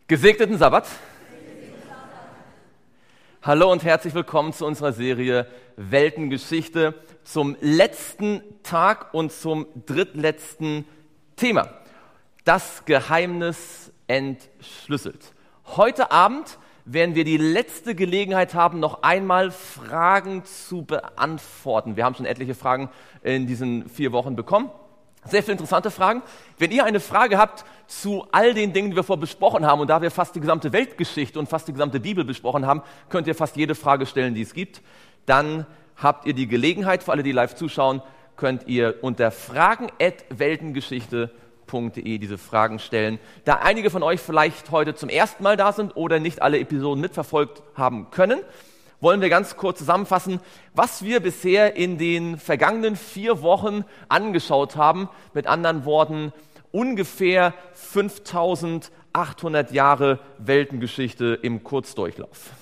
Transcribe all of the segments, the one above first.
Gesegneten Sabbat. Hallo und herzlich willkommen zu unserer Serie Weltengeschichte, zum letzten Tag und zum drittletzten Thema. Das Geheimnis entschlüsselt. Heute Abend werden wir die letzte Gelegenheit haben, noch einmal Fragen zu beantworten. Wir haben schon etliche Fragen in diesen 4 Wochen bekommen. Sehr viele interessante Fragen. Wenn ihr eine Frage habt zu all den Dingen, die wir vorher besprochen haben, und da wir fast die gesamte Weltgeschichte und fast die gesamte Bibel besprochen haben, könnt ihr fast jede Frage stellen, die es gibt. Dann habt ihr die Gelegenheit, für alle, die live zuschauen, könnt ihr unter fragen@weltengeschichte.de diese Fragen stellen. Da einige von euch vielleicht heute zum ersten Mal da sind oder nicht alle Episoden mitverfolgt haben können, wollen wir ganz kurz zusammenfassen, was wir bisher in den vergangenen 4 Wochen angeschaut haben. Mit anderen Worten, ungefähr 5800 Jahre Weltengeschichte im Kurzdurchlauf.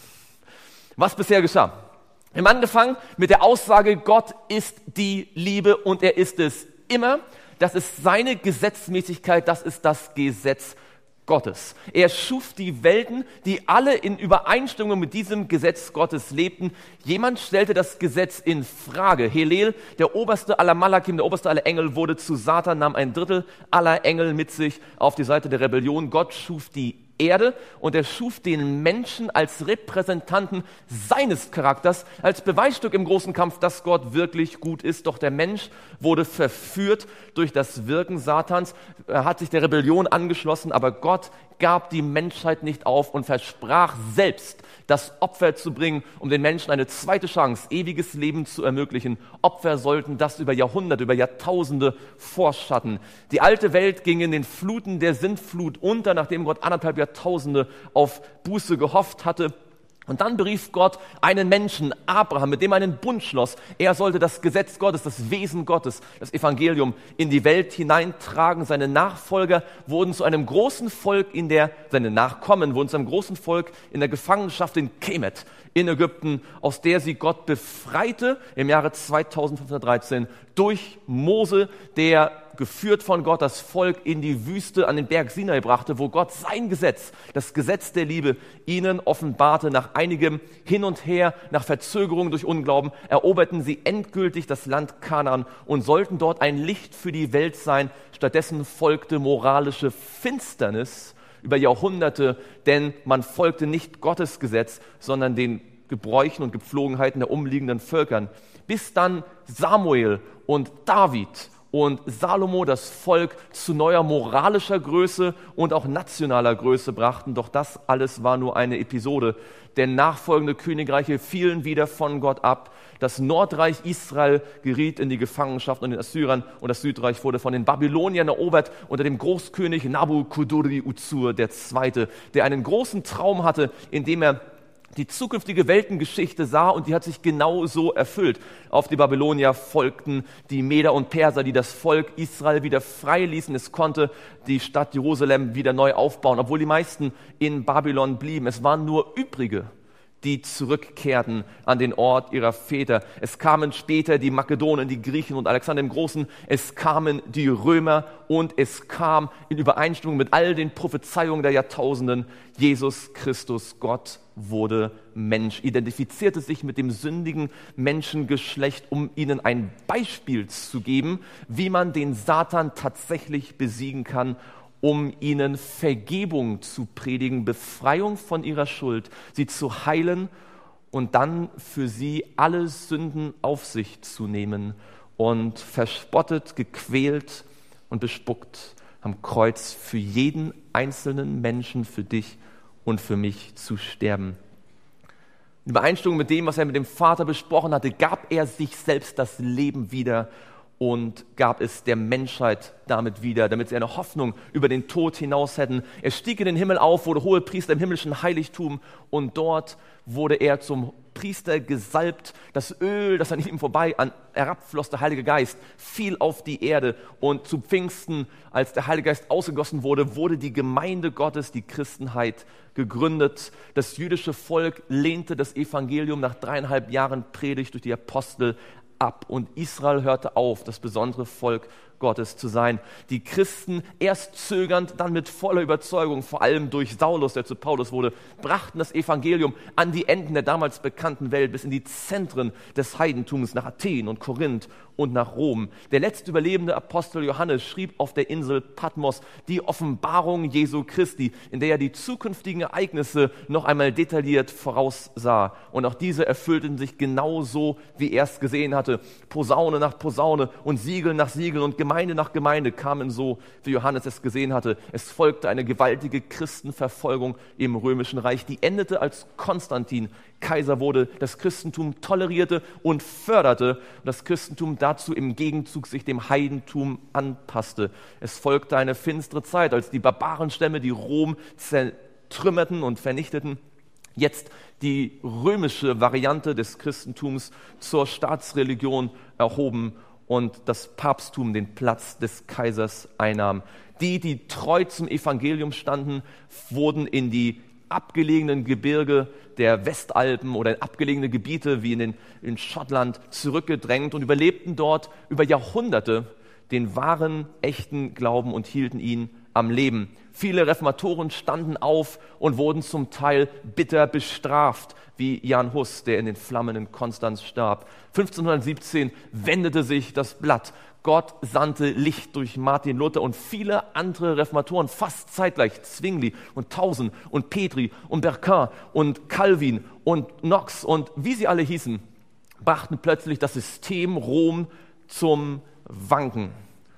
Was bisher geschah? Wir haben angefangen mit der Aussage, Gott ist die Liebe und er ist es immer. Das ist seine Gesetzmäßigkeit, das ist das Gesetz Gottes. Er schuf die Welten, die alle in Übereinstimmung mit diesem Gesetz Gottes lebten. Jemand stellte das Gesetz in Frage. Helel, der oberste aller Malakim, der oberste aller Engel, wurde zu Satan, nahm 1/3 aller Engel mit sich auf die Seite der Rebellion. Gott schuf die Erde und er schuf den Menschen als Repräsentanten seines Charakters, als Beweisstück im großen Kampf, dass Gott wirklich gut ist. Doch der Mensch wurde verführt durch das Wirken Satans, er hat sich der Rebellion angeschlossen, aber Gott gab die Menschheit nicht auf und versprach selbst, das Opfer zu bringen, um den Menschen eine zweite Chance, ewiges Leben zu ermöglichen. Opfer sollten das über Jahrhunderte, über Jahrtausende vorschatten. Die alte Welt ging in den Fluten der Sintflut unter, nachdem Gott 1,5 Jahrtausende auf Buße gehofft hatte. Und dann berief Gott einen Menschen, Abraham, mit dem er einen Bund schloss. Er sollte das Gesetz Gottes, das Wesen Gottes, das Evangelium in die Welt hineintragen. Seine Nachfolger wurden zu einem großen Volk seine Nachkommen wurden zu einem großen Volk in der Gefangenschaft in Kemet in Ägypten, aus der sie Gott befreite im Jahre 2513 durch Mose, der geführt von Gott das Volk in die Wüste an den Berg Sinai brachte, wo Gott sein Gesetz, das Gesetz der Liebe, ihnen offenbarte. Nach einigem Hin und Her, nach Verzögerung durch Unglauben, eroberten sie endgültig das Land Kanaan und sollten dort ein Licht für die Welt sein. Stattdessen folgte moralische Finsternis über Jahrhunderte, denn man folgte nicht Gottes Gesetz, sondern den Gebräuchen und Gepflogenheiten der umliegenden Völkern. Bis dann Samuel und David und Salomo das Volk zu neuer moralischer Größe und auch nationaler Größe brachten. Doch das alles war nur eine Episode, denn nachfolgende Königreiche fielen wieder von Gott ab. Das Nordreich Israel geriet in die Gefangenschaft und den Assyrern und das Südreich wurde von den Babyloniern erobert unter dem Großkönig Nabuchodonosor II., der einen großen Traum hatte, in dem er die zukünftige Weltengeschichte sah, und die hat sich genau so erfüllt. Auf die Babylonier folgten die Meder und Perser, die das Volk Israel wieder frei ließen. Es konnte die Stadt Jerusalem wieder neu aufbauen, obwohl die meisten in Babylon blieben. Es waren nur Übrige, die zurückkehrten an den Ort ihrer Väter. Es kamen später die Makedonen, die Griechen und Alexander dem Großen. Es kamen die Römer und es kam in Übereinstimmung mit all den Prophezeiungen der Jahrtausenden Jesus Christus. Gott wurde Mensch, identifizierte sich mit dem sündigen Menschengeschlecht, um ihnen ein Beispiel zu geben, wie man den Satan tatsächlich besiegen kann, um ihnen Vergebung zu predigen, Befreiung von ihrer Schuld, sie zu heilen und dann für sie alle Sünden auf sich zu nehmen und verspottet, gequält und bespuckt am Kreuz für jeden einzelnen Menschen, für dich und für mich zu sterben. In Übereinstimmung mit dem, was er mit dem Vater besprochen hatte, gab er sich selbst das Leben wieder und gab es der Menschheit damit wieder, damit sie eine Hoffnung über den Tod hinaus hätten. Er stieg in den Himmel auf, wurde Hohepriester im himmlischen Heiligtum und dort wurde er zum Priester gesalbt. Das Öl, das an ihm vorbei herabfloss, der Heilige Geist, fiel auf die Erde und zu Pfingsten, als der Heilige Geist ausgegossen wurde, wurde die Gemeinde Gottes, die Christenheit, gegründet. Das jüdische Volk lehnte das Evangelium nach 3,5 Jahren Predigt durch die Apostel ab und Israel hörte auf, das besondere Volk Gottes zu sein. Die Christen, erst zögernd, dann mit voller Überzeugung, vor allem durch Saulus, der zu Paulus wurde, brachten das Evangelium an die Enden der damals bekannten Welt, bis in die Zentren des Heidentums, nach Athen und Korinth und nach Rom. Der letzte überlebende Apostel Johannes schrieb auf der Insel Patmos die Offenbarung Jesu Christi, in der er die zukünftigen Ereignisse noch einmal detailliert voraussah. Und auch diese erfüllten sich genauso, wie er es gesehen hatte. Posaune nach Posaune und Siegel nach Siegel und Gemeinde nach Gemeinde kamen so, wie Johannes es gesehen hatte. Es folgte eine gewaltige Christenverfolgung im Römischen Reich, die endete, als Konstantin Kaiser wurde, das Christentum tolerierte und förderte und das Christentum dazu im Gegenzug sich dem Heidentum anpasste. Es folgte eine finstere Zeit, als die Barbarenstämme, die Rom zertrümmerten und vernichteten, jetzt die römische Variante des Christentums zur Staatsreligion erhoben und das Papsttum den Platz des Kaisers einnahm. Die treu zum Evangelium standen, wurden in die abgelegenen Gebirge der Westalpen oder in abgelegene Gebiete wie in Schottland zurückgedrängt und überlebten dort über Jahrhunderte den wahren, echten Glauben und hielten ihn am Leben. Viele Reformatoren standen auf und wurden zum Teil bitter bestraft, wie Jan Hus, der in den Flammen in Konstanz starb. 1517 wendete sich das Blatt. Gott sandte Licht durch Martin Luther und viele andere Reformatoren, fast zeitgleich, Zwingli und Tausen und Petri und Berquin und Calvin und Knox und wie sie alle hießen, brachten plötzlich das System Rom zum Wanken.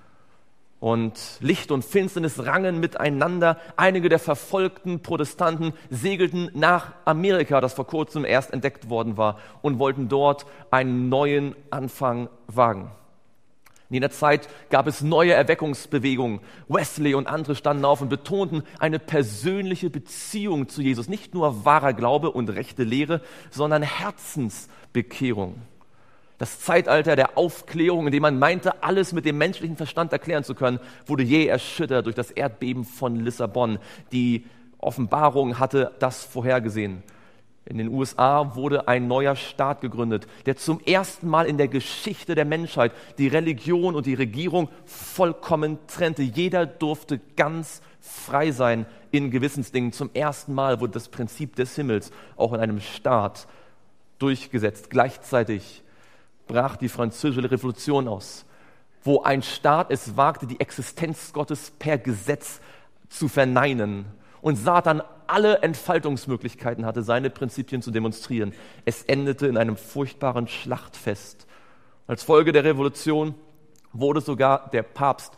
Und Licht und Finsternis rangen miteinander. Einige der verfolgten Protestanten segelten nach Amerika, das vor kurzem erst entdeckt worden war, und wollten dort einen neuen Anfang wagen. In jener Zeit gab es neue Erweckungsbewegungen. Wesley und andere standen auf und betonten eine persönliche Beziehung zu Jesus. Nicht nur wahrer Glaube und rechte Lehre, sondern Herzensbekehrung. Das Zeitalter der Aufklärung, in dem man meinte, alles mit dem menschlichen Verstand erklären zu können, wurde jäh erschüttert durch das Erdbeben von Lissabon. Die Offenbarung hatte das vorhergesehen. In den USA wurde ein neuer Staat gegründet, der zum ersten Mal in der Geschichte der Menschheit die Religion und die Regierung vollkommen trennte. Jeder durfte ganz frei sein in Gewissensdingen. Zum ersten Mal wurde das Prinzip des Himmels auch in einem Staat durchgesetzt. Gleichzeitig brach die Französische Revolution aus, wo ein Staat es wagte, die Existenz Gottes per Gesetz zu verneinen und Satan alle Entfaltungsmöglichkeiten hatte, seine Prinzipien zu demonstrieren. Es endete in einem furchtbaren Schlachtfest. Als Folge der Revolution wurde sogar der Papst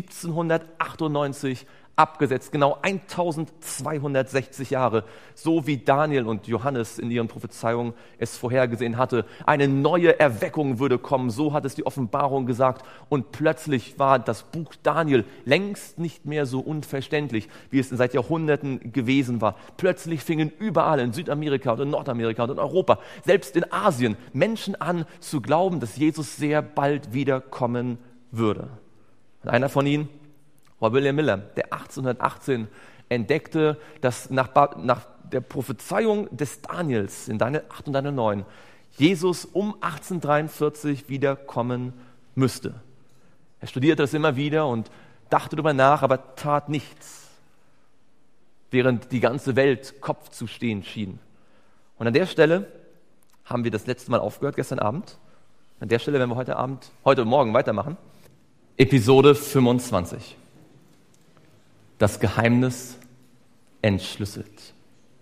1798 abgesetzt, genau 1260 Jahre, so wie Daniel und Johannes in ihren Prophezeiungen es vorhergesehen hatte. Eine neue Erweckung würde kommen, so hat es die Offenbarung gesagt. Und plötzlich war das Buch Daniel längst nicht mehr so unverständlich, wie es seit Jahrhunderten gewesen war. Plötzlich fingen überall in Südamerika und in Nordamerika und in Europa, selbst in Asien, Menschen an zu glauben, dass Jesus sehr bald wiederkommen würde. Und einer von ihnen war William Miller, der 1818 entdeckte, dass nach der Prophezeiung des Daniels in Daniel 8 und Daniel 9 Jesus um 1843 wiederkommen müsste. Er studierte das immer wieder und dachte darüber nach, aber tat nichts, während die ganze Welt Kopf zu stehen schien. Und an der Stelle haben wir das letzte Mal aufgehört, gestern Abend. An der Stelle werden wir heute Morgen weitermachen. Episode 25. Das Geheimnis entschlüsselt.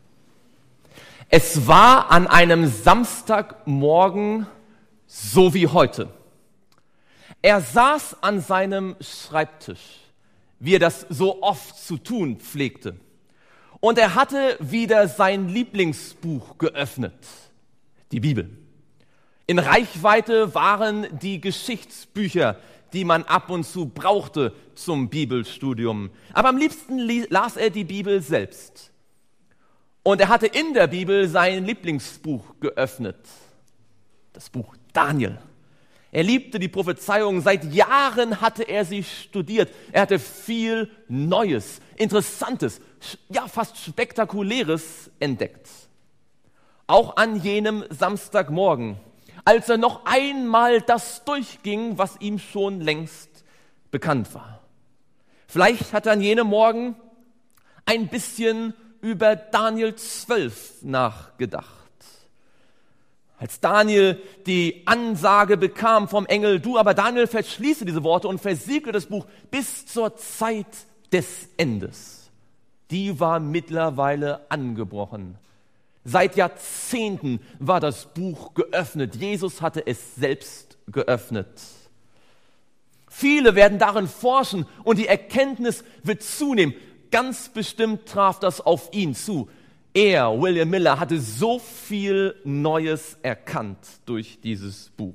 Es war an einem Samstagmorgen so wie heute. Er saß an seinem Schreibtisch, wie er das so oft zu tun pflegte. Und er hatte wieder sein Lieblingsbuch geöffnet, die Bibel. In Reichweite waren die Geschichtsbücher, die man ab und zu brauchte zum Bibelstudium. Aber am liebsten las er die Bibel selbst. Und er hatte in der Bibel sein Lieblingsbuch geöffnet, das Buch Daniel. Er liebte die Prophezeiung, seit Jahren hatte er sie studiert. Er hatte viel Neues, Interessantes, ja fast Spektakuläres entdeckt. Auch an jenem Samstagmorgen, als er noch einmal das durchging, was ihm schon längst bekannt war. Vielleicht hat er an jenem Morgen ein bisschen über Daniel 12 nachgedacht. Als Daniel die Ansage bekam vom Engel, du aber Daniel, verschließe diese Worte und versiegle das Buch bis zur Zeit des Endes. Die war mittlerweile angebrochen. Seit Jahrzehnten war das Buch geöffnet. Jesus hatte es selbst geöffnet. Viele werden darin forschen und die Erkenntnis wird zunehmen. Ganz bestimmt traf das auf ihn zu. Er, William Miller, hatte so viel Neues erkannt durch dieses Buch.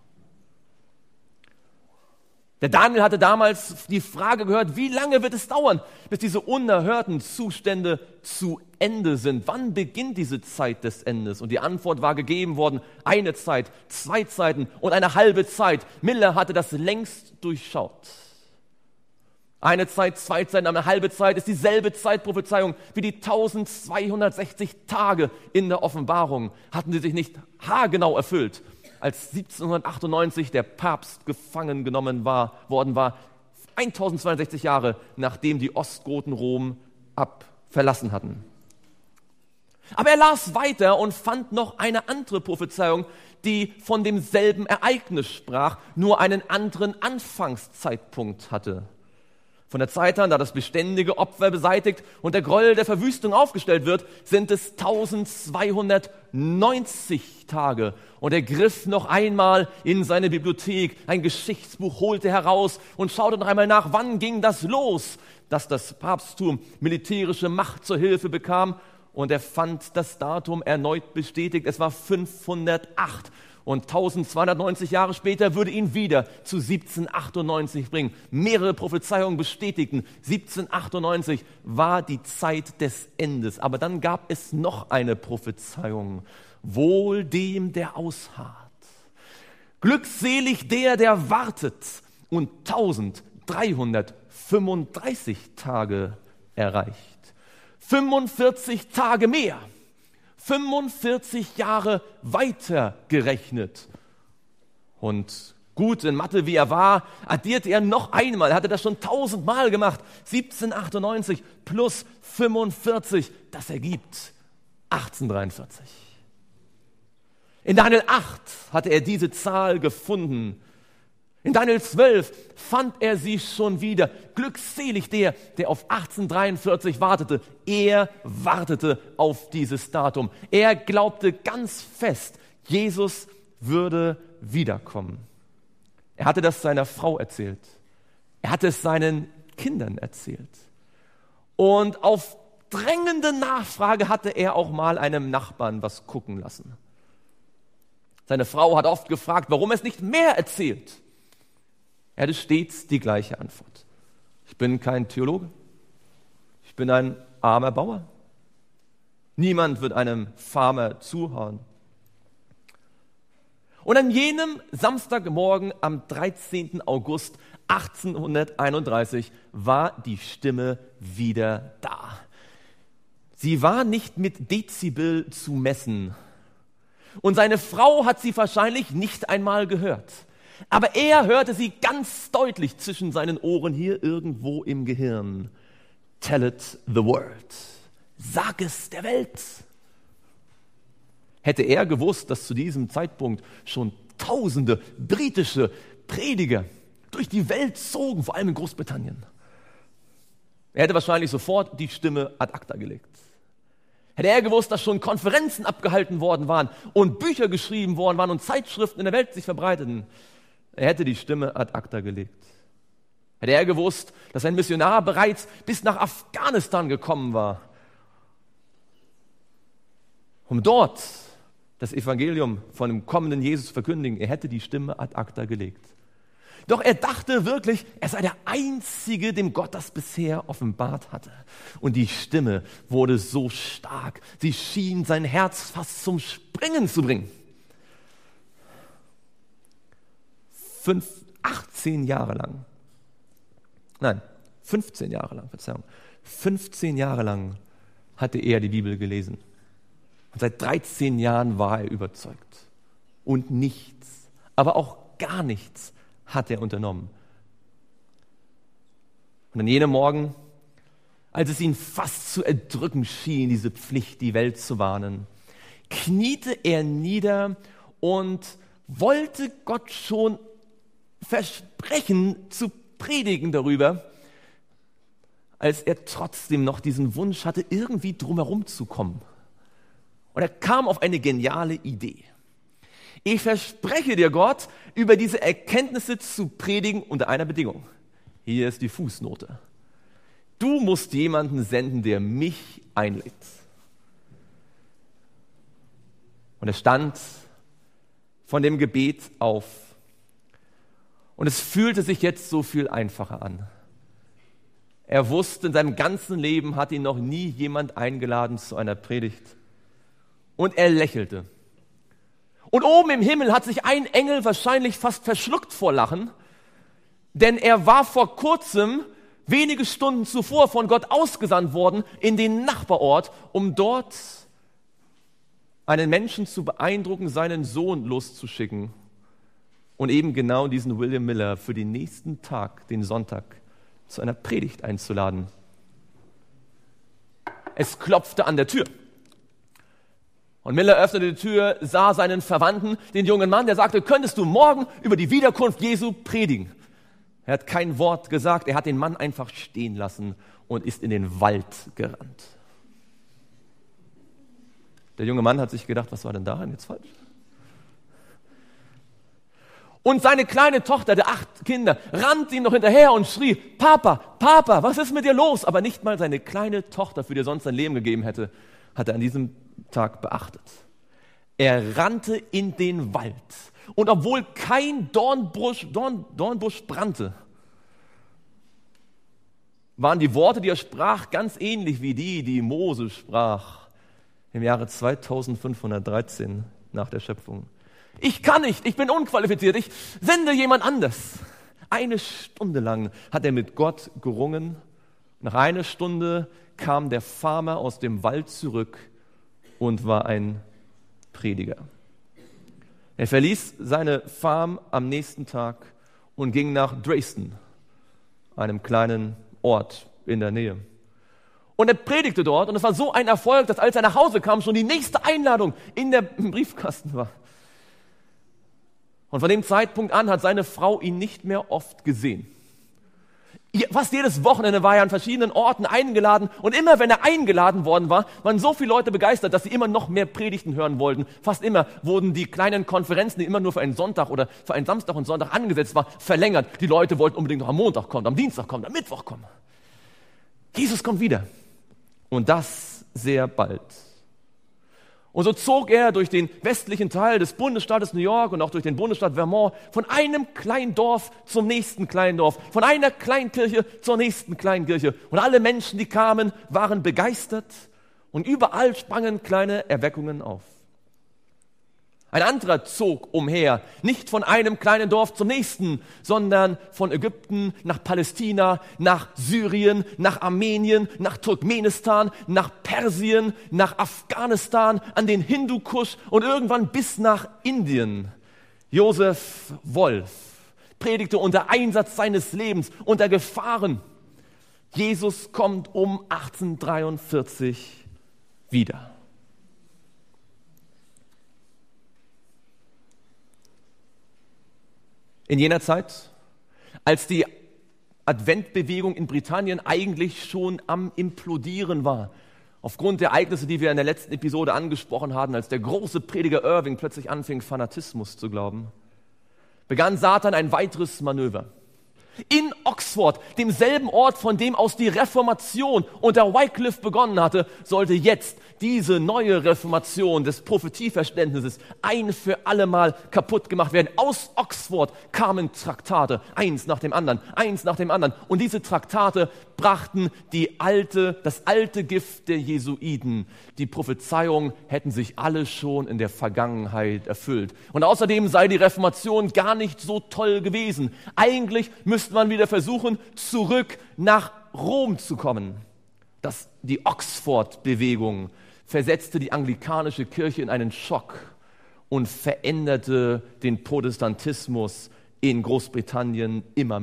Der Daniel hatte damals die Frage gehört, wie lange wird es dauern, bis diese unerhörten Zustände zu Ende sind? Wann beginnt diese Zeit des Endes? Und die Antwort war gegeben worden, eine Zeit, 2 Zeiten und eine halbe Zeit. Miller hatte das längst durchschaut. Eine Zeit, 2 Zeiten, eine halbe Zeit ist dieselbe Zeitprophezeiung wie die 1260 Tage in der Offenbarung. Hatten sie sich nicht haargenau erfüllt, als 1798 der Papst gefangen genommen worden war, 1062 Jahre nachdem die Ostgoten Rom verlassen hatten. Aber er las weiter und fand noch eine andere Prophezeiung, die von demselben Ereignis sprach, nur einen anderen Anfangszeitpunkt hatte. Von der Zeit an, da das beständige Opfer beseitigt und der Gräuel der Verwüstung aufgestellt wird, sind es 1290 Tage. Und er griff noch einmal in seine Bibliothek, ein Geschichtsbuch holte heraus und schaute noch einmal nach, wann ging das los, dass das Papsttum militärische Macht zur Hilfe bekam. Und er fand das Datum erneut bestätigt, es war 508. Und 1290 Jahre später würde ihn wieder zu 1798 bringen. Mehrere Prophezeiungen bestätigten, 1798 war die Zeit des Endes. Aber dann gab es noch eine Prophezeiung. Wohl dem, der ausharrt. Glückselig der, der wartet und 1335 Tage erreicht. 45 Tage mehr. 45 Jahre weiter gerechnet. Und gut in Mathe, wie er war, addierte er noch einmal. Er hatte das schon 1000-mal gemacht. 1798 plus 45, das ergibt 1843. In Daniel 8 hatte er diese Zahl gefunden. In Daniel 12 fand er sie schon wieder. Glückselig der, der auf 1843 wartete. Er wartete auf dieses Datum. Er glaubte ganz fest, Jesus würde wiederkommen. Er hatte das seiner Frau erzählt. Er hatte es seinen Kindern erzählt. Und auf drängende Nachfrage hatte er auch mal einem Nachbarn was gucken lassen. Seine Frau hat oft gefragt, warum er es nicht mehr erzählt. Er hatte stets die gleiche Antwort. Ich bin kein Theologe. Ich bin ein armer Bauer. Niemand wird einem Farmer zuhören. Und an jenem Samstagmorgen am 13. August 1831 war die Stimme wieder da. Sie war nicht mit Dezibel zu messen. Und seine Frau hat sie wahrscheinlich nicht einmal gehört. Aber er hörte sie ganz deutlich zwischen seinen Ohren hier irgendwo im Gehirn. Tell it the world. Sag es der Welt. Hätte er gewusst, dass zu diesem Zeitpunkt schon tausende britische Prediger durch die Welt zogen, vor allem in Großbritannien. Er hätte wahrscheinlich sofort die Stimme ad acta gelegt. Hätte er gewusst, dass schon Konferenzen abgehalten worden waren und Bücher geschrieben worden waren und Zeitschriften in der Welt sich verbreiteten, er hätte die Stimme ad acta gelegt. Hätte er gewusst, dass ein Missionar bereits bis nach Afghanistan gekommen war, um dort das Evangelium von dem kommenden Jesus zu verkündigen, er hätte die Stimme ad acta gelegt. Doch er dachte wirklich, er sei der Einzige, dem Gott das bisher offenbart hatte. Und die Stimme wurde so stark, sie schien sein Herz fast zum Springen zu bringen. 15 Jahre lang hatte er die Bibel gelesen. Und seit 13 Jahren war er überzeugt. Und nichts, aber auch gar nichts hat er unternommen. Und an jenem Morgen, als es ihn fast zu erdrücken schien, diese Pflicht, die Welt zu warnen, kniete er nieder und wollte Gott schon versprechen, zu predigen darüber, als er trotzdem noch diesen Wunsch hatte, irgendwie drumherum zu kommen. Und er kam auf eine geniale Idee. Ich verspreche dir, Gott, über diese Erkenntnisse zu predigen unter einer Bedingung. Hier ist die Fußnote. Du musst jemanden senden, der mich einlädt. Und er stand von dem Gebet auf. Und es fühlte sich jetzt so viel einfacher an. Er wusste, in seinem ganzen Leben hat ihn noch nie jemand eingeladen zu einer Predigt. Und er lächelte. Und oben im Himmel hat sich ein Engel wahrscheinlich fast verschluckt vor Lachen, denn er war vor kurzem, wenige Stunden zuvor, von Gott ausgesandt worden in den Nachbarort, um dort einen Menschen zu beeindrucken, seinen Sohn loszuschicken und eben genau diesen William Miller für den nächsten Tag, den Sonntag, zu einer Predigt einzuladen. Es klopfte an der Tür. Und Miller öffnete die Tür, sah seinen Verwandten, den jungen Mann, der sagte, könntest du morgen über die Wiederkunft Jesu predigen? Er hat kein Wort gesagt, er hat den Mann einfach stehen lassen und ist in den Wald gerannt. Der junge Mann hat sich gedacht, was war denn daran jetzt falsch? Und seine kleine Tochter, der 8 Kinder, rannte ihm noch hinterher und schrie, Papa, Papa, was ist mit dir los? Aber nicht mal seine kleine Tochter, für die er sonst sein Leben gegeben hätte, hat er an diesem Tag beachtet. Er rannte in den Wald. Und obwohl kein Dornbusch brannte, waren die Worte, die er sprach, ganz ähnlich wie die Mose sprach im Jahre 2513 nach der Schöpfung. Ich kann nicht, ich bin unqualifiziert, ich sende jemand anders. 1 Stunde lang hat er mit Gott gerungen. Nach 1 Stunde kam der Farmer aus dem Wald zurück und war ein Prediger. Er verließ seine Farm am nächsten Tag und ging nach Dresden, einem kleinen Ort in der Nähe. Und er predigte dort und es war so ein Erfolg, dass als er nach Hause kam, schon die nächste Einladung im Briefkasten war. Und von dem Zeitpunkt an hat seine Frau ihn nicht mehr oft gesehen. Fast jedes Wochenende war er an verschiedenen Orten eingeladen und immer, wenn er eingeladen worden war, waren so viele Leute begeistert, dass sie immer noch mehr Predigten hören wollten. Fast immer wurden die kleinen Konferenzen, die immer nur für einen Sonntag oder für einen Samstag und Sonntag angesetzt waren, verlängert. Die Leute wollten unbedingt noch am Montag kommen, am Dienstag kommen, am Mittwoch kommen. Jesus kommt wieder. Und das sehr bald. Und so zog er durch den westlichen Teil des Bundesstaates New York und auch durch den Bundesstaat Vermont von einem kleinen Dorf zum nächsten kleinen Dorf, von einer kleinen Kirche zur nächsten kleinen Kirche. Und alle Menschen, die kamen, waren begeistert und überall sprangen kleine Erweckungen auf. Ein anderer zog umher, nicht von einem kleinen Dorf zum nächsten, sondern von Ägypten nach Palästina, nach Syrien, nach Armenien, nach Turkmenistan, nach Persien, nach Afghanistan, an den Hindukusch und irgendwann bis nach Indien. Josef Wolf predigte unter Einsatz seines Lebens, unter Gefahren. Jesus kommt um 1843 wieder. In jener Zeit, als die Adventbewegung in Britannien eigentlich schon am Implodieren war, aufgrund der Ereignisse, die wir in der letzten Episode angesprochen haben, als der große Prediger Irving plötzlich anfing, Fanatismus zu glauben, begann Satan ein weiteres Manöver. In Oxford, demselben Ort, von dem aus die Reformation unter Wycliffe begonnen hatte, sollte jetzt diese neue Reformation des Prophetieverständnisses ein für allemal kaputt gemacht werden. Aus Oxford kamen Traktate, eins nach dem anderen. Und diese Traktate brachten das alte Gift der Jesuiten. Die Prophezeiungen hätten sich alle schon in der Vergangenheit erfüllt. Und außerdem sei die Reformation gar nicht so toll gewesen. Eigentlich müsste man wieder versuchen, zurück nach Rom zu kommen. Die Oxford-Bewegung versetzte die anglikanische Kirche in einen Schock und veränderte den Protestantismus in Großbritannien immer mehr.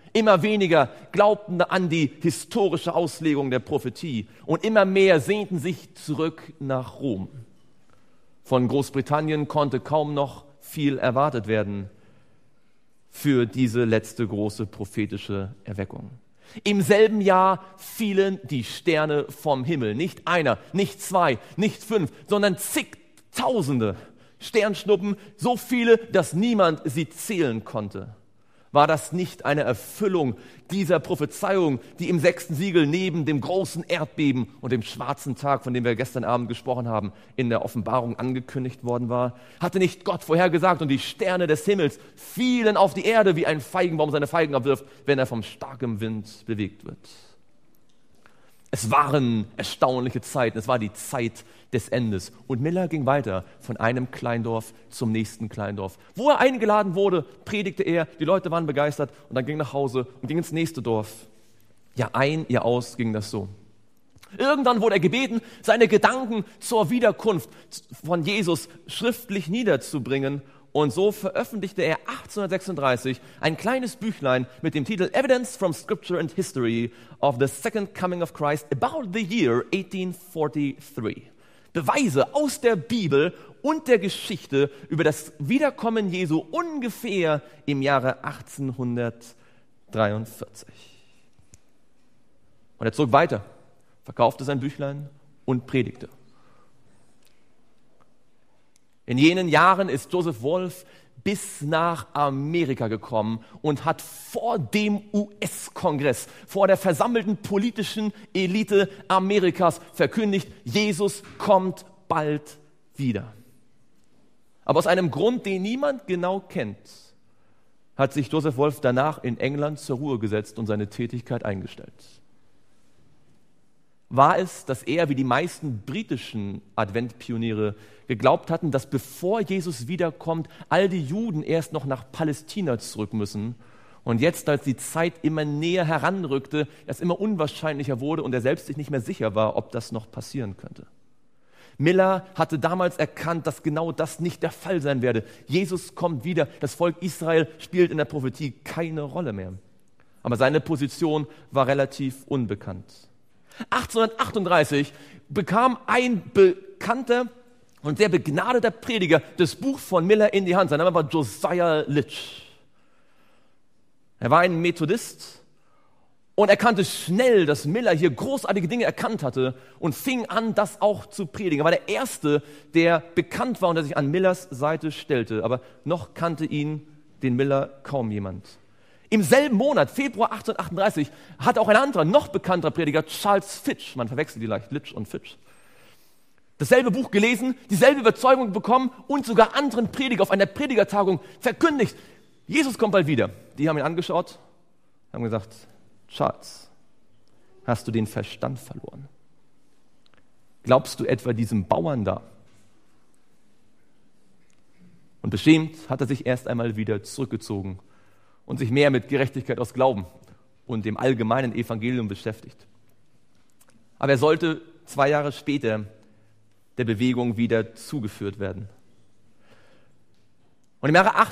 Immer weniger glaubten an die historische Auslegung der Prophetie und immer mehr sehnten sich zurück nach Rom. Von Großbritannien konnte kaum noch viel erwartet werden für diese letzte große prophetische Erweckung. Im selben Jahr fielen die Sterne vom Himmel. Nicht einer, nicht zwei, nicht 5, sondern zigtausende Sternschnuppen, so viele, dass niemand sie zählen konnte. War das nicht eine Erfüllung dieser Prophezeiung, die im 6. Siegel neben dem großen Erdbeben und dem schwarzen Tag, von dem wir gestern Abend gesprochen haben, in der Offenbarung angekündigt worden war? Hatte nicht Gott vorhergesagt und die Sterne des Himmels fielen auf die Erde, wie ein Feigenbaum seine Feigen abwirft, wenn er vom starken Wind bewegt wird? Es waren erstaunliche Zeiten, es war die Zeit des Endes. Und Miller ging weiter von einem Kleindorf zum nächsten Kleindorf. Wo er eingeladen wurde, predigte er, die Leute waren begeistert und dann ging nach Hause und ging ins nächste Dorf. Jahr ein, Jahr aus ging das so. Irgendwann wurde er gebeten, seine Gedanken zur Wiederkunft von Jesus schriftlich niederzubringen. Und so veröffentlichte er 1836 ein kleines Büchlein mit dem Titel Evidence from Scripture and History of the Second Coming of Christ about the year 1843. Beweise aus der Bibel und der Geschichte über das Wiederkommen Jesu ungefähr im Jahre 1843. Und er zog weiter, verkaufte sein Büchlein und predigte. In jenen Jahren ist Joseph Wolf bis nach Amerika gekommen und hat vor dem US-Kongress, vor der versammelten politischen Elite Amerikas verkündigt, Jesus kommt bald wieder. Aber aus einem Grund, den niemand genau kennt, hat sich Joseph Wolf danach in England zur Ruhe gesetzt und seine Tätigkeit eingestellt. War es, dass er, wie die meisten britischen Adventpioniere geglaubt hatten, dass bevor Jesus wiederkommt, all die Juden erst noch nach Palästina zurück müssen und jetzt, als die Zeit immer näher heranrückte, es immer unwahrscheinlicher wurde und er selbst sich nicht mehr sicher war, ob das noch passieren könnte? Miller hatte damals erkannt, dass genau das nicht der Fall sein werde. Jesus kommt wieder, das Volk Israel spielt in der Prophetie keine Rolle mehr. Aber seine Position war relativ unbekannt. 1838 bekam ein bekannter und sehr begnadeter Prediger das Buch von Miller in die Hand. Sein Name war Josiah Litch. Er war ein Methodist und erkannte schnell, dass Miller hier großartige Dinge erkannt hatte und fing an, das auch zu predigen. Er war der Erste, der bekannt war und der sich an Millers Seite stellte. Aber noch kannte den Miller kaum jemand. Im selben Monat, Februar 1838, hat auch ein anderer, noch bekannter Prediger, Charles Fitch, man verwechselt die leicht, Litch und Fitch, dasselbe Buch gelesen, dieselbe Überzeugung bekommen und sogar anderen Prediger auf einer Predigertagung verkündigt, Jesus kommt bald wieder. Die haben ihn angeschaut, haben gesagt, Charles, hast du den Verstand verloren? Glaubst du etwa diesem Bauern da? Und beschämt hat er sich erst einmal wieder zurückgezogen und sich mehr mit Gerechtigkeit aus Glauben und dem allgemeinen Evangelium beschäftigt. Aber er sollte 2 Jahre später der Bewegung wieder zugeführt werden. Und im Jahre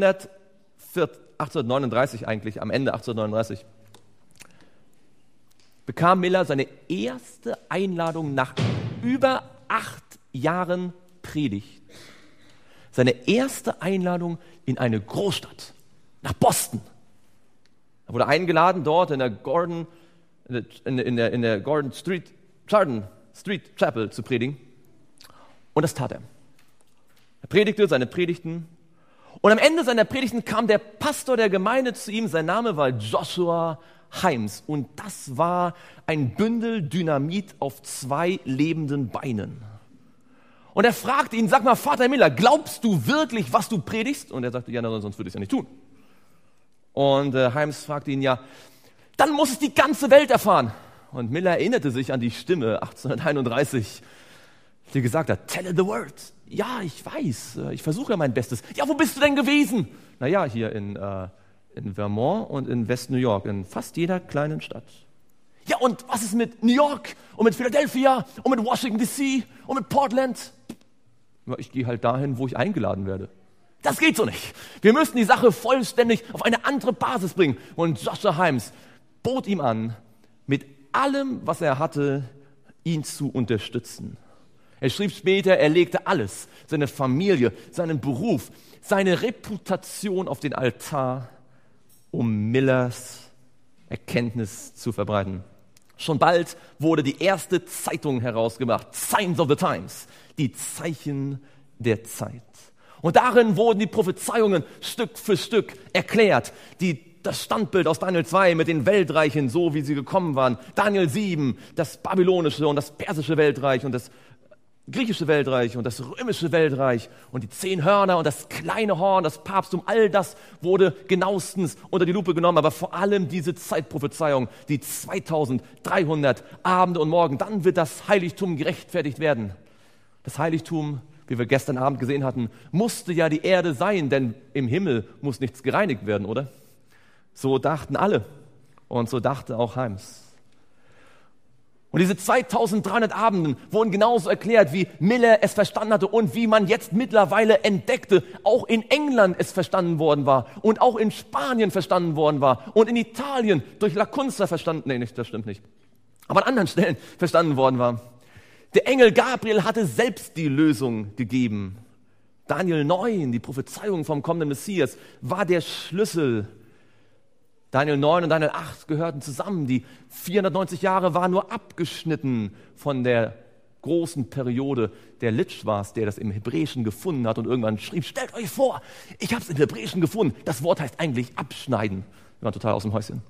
1839 eigentlich, am Ende 1839, bekam Miller seine erste Einladung nach über 8 Jahren Predigt. Seine erste Einladung in eine Großstadt. Nach Boston. Er wurde eingeladen, dort in der Gordon Street Chapel zu predigen. Und das tat er. Er predigte seine Predigten. Und am Ende seiner Predigten kam der Pastor der Gemeinde zu ihm. Sein Name war Joshua Himes. Und das war ein Bündel Dynamit auf 2 lebenden Beinen. Und er fragte ihn, sag mal, Vater Miller, glaubst du wirklich, was du predigst? Und er sagte, ja, sonst würde ich es ja nicht tun. Und Himes fragte ihn, ja, dann muss es die ganze Welt erfahren. Und Miller erinnerte sich an die Stimme 1831, die gesagt hat, tell the word. Ja, ich weiß, ich versuche ja mein Bestes. Ja, wo bist du denn gewesen? Naja, hier in Vermont und in West New York, in fast jeder kleinen Stadt. Ja, und was ist mit New York und mit Philadelphia und mit Washington D.C. und mit Portland? Ja, ich gehe halt dahin, wo ich eingeladen werde. Das geht so nicht. Wir müssen die Sache vollständig auf eine andere Basis bringen. Und Joshua Himes bot ihm an, mit allem, was er hatte, ihn zu unterstützen. Er schrieb später, er legte alles, seine Familie, seinen Beruf, seine Reputation auf den Altar, um Millers Erkenntnis zu verbreiten. Schon bald wurde die erste Zeitung herausgebracht, Signs of the Times, die Zeichen der Zeit. Und darin wurden die Prophezeiungen Stück für Stück erklärt. Das Standbild aus Daniel 2 mit den Weltreichen, so wie sie gekommen waren. Daniel 7, das babylonische und das persische Weltreich und das griechische Weltreich und das römische Weltreich und die 10 Hörner und das kleine Horn, das Papsttum, all das wurde genauestens unter die Lupe genommen, aber vor allem diese Zeitprophezeiung, die 2300 Abende und Morgen, dann wird das Heiligtum gerechtfertigt werden. Das Heiligtum, wie wir gestern Abend gesehen hatten, musste ja die Erde sein, denn im Himmel muss nichts gereinigt werden, oder? So dachten alle und so dachte auch Himes. Und diese 2300 Abenden wurden genauso erklärt, wie Miller es verstanden hatte und wie man jetzt mittlerweile entdeckte, auch in England es verstanden worden war und auch in Spanien verstanden worden war und in Italien durch Lacunza verstanden, das stimmt nicht, aber an anderen Stellen verstanden worden war. Der Engel Gabriel hatte selbst die Lösung gegeben. Daniel 9, die Prophezeiung vom kommenden Messias, war der Schlüssel. Daniel 9 und Daniel 8 gehörten zusammen. Die 490 Jahre waren nur abgeschnitten von der großen Periode. Der Litsch war es, der das im Hebräischen gefunden hat und irgendwann schrieb, stellt euch vor, ich habe es im Hebräischen gefunden. Das Wort heißt eigentlich abschneiden. Wir waren total aus dem Häuschen.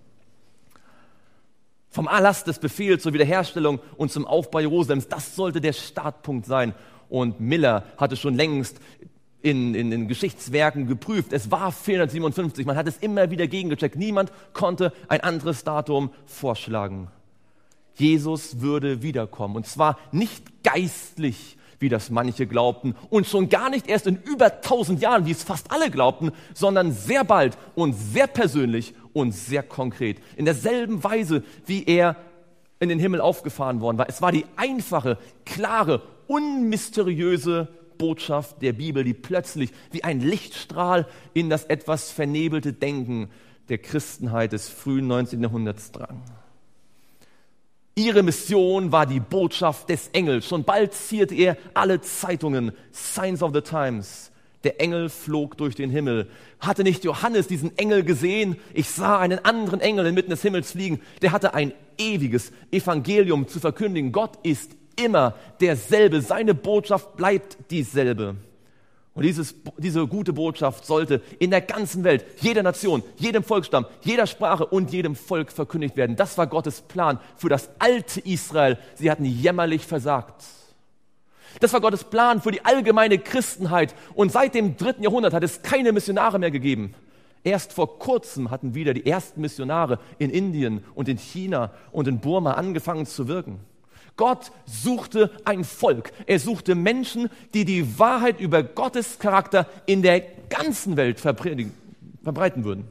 Vom Erlass des Befehls zur Wiederherstellung und zum Aufbau Jerusalems, das sollte der Startpunkt sein. Und Miller hatte schon längst in Geschichtswerken geprüft. Es war 457, man hat es immer wieder gegengecheckt. Niemand konnte ein anderes Datum vorschlagen. Jesus würde wiederkommen und zwar nicht geistlich, wie das manche glaubten und schon gar nicht erst in über 1000 Jahren, wie es fast alle glaubten, sondern sehr bald und sehr persönlich und sehr konkret. In derselben Weise, wie er in den Himmel aufgefahren worden war. Es war die einfache, klare, unmysteriöse Botschaft der Bibel, die plötzlich wie ein Lichtstrahl in das etwas vernebelte Denken der Christenheit des frühen 19. Jahrhunderts drang. Ihre Mission war die Botschaft des Engels. Schon bald zierte er alle Zeitungen, Signs of the Times. Der Engel flog durch den Himmel. Hatte nicht Johannes diesen Engel gesehen? Ich sah einen anderen Engel inmitten des Himmels fliegen. Der hatte ein ewiges Evangelium zu verkündigen. Gott ist immer derselbe. Seine Botschaft bleibt dieselbe. Und diese gute Botschaft sollte in der ganzen Welt, jeder Nation, jedem Volksstamm, jeder Sprache und jedem Volk verkündigt werden. Das war Gottes Plan für das alte Israel. Sie hatten jämmerlich versagt. Das war Gottes Plan für die allgemeine Christenheit. Und seit dem 3. Jahrhundert hat es keine Missionare mehr gegeben. Erst vor kurzem hatten wieder die ersten Missionare in Indien und in China und in Burma angefangen zu wirken. Gott suchte ein Volk. Er suchte Menschen, die die Wahrheit über Gottes Charakter in der ganzen Welt verbreiten würden.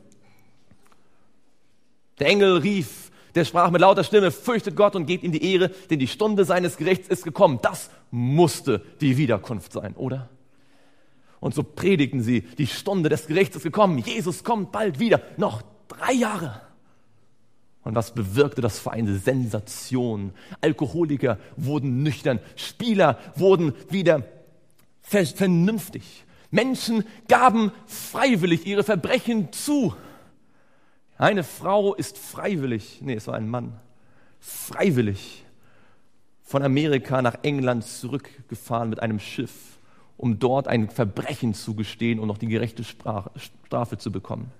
Der Engel rief, der sprach mit lauter Stimme, fürchtet Gott und gebt ihm die Ehre, denn die Stunde seines Gerichts ist gekommen. Das musste die Wiederkunft sein, oder? Und so predigten sie, die Stunde des Gerichts ist gekommen. Jesus kommt bald wieder, noch 3 Jahre. Und was bewirkte das für eine Sensation? Alkoholiker wurden nüchtern, Spieler wurden wieder vernünftig. Menschen gaben freiwillig ihre Verbrechen zu. Eine Frau ist es war ein Mann, freiwillig von Amerika nach England zurückgefahren mit einem Schiff, um dort ein Verbrechen zu gestehen und noch die gerechte Strafe zu bekommen.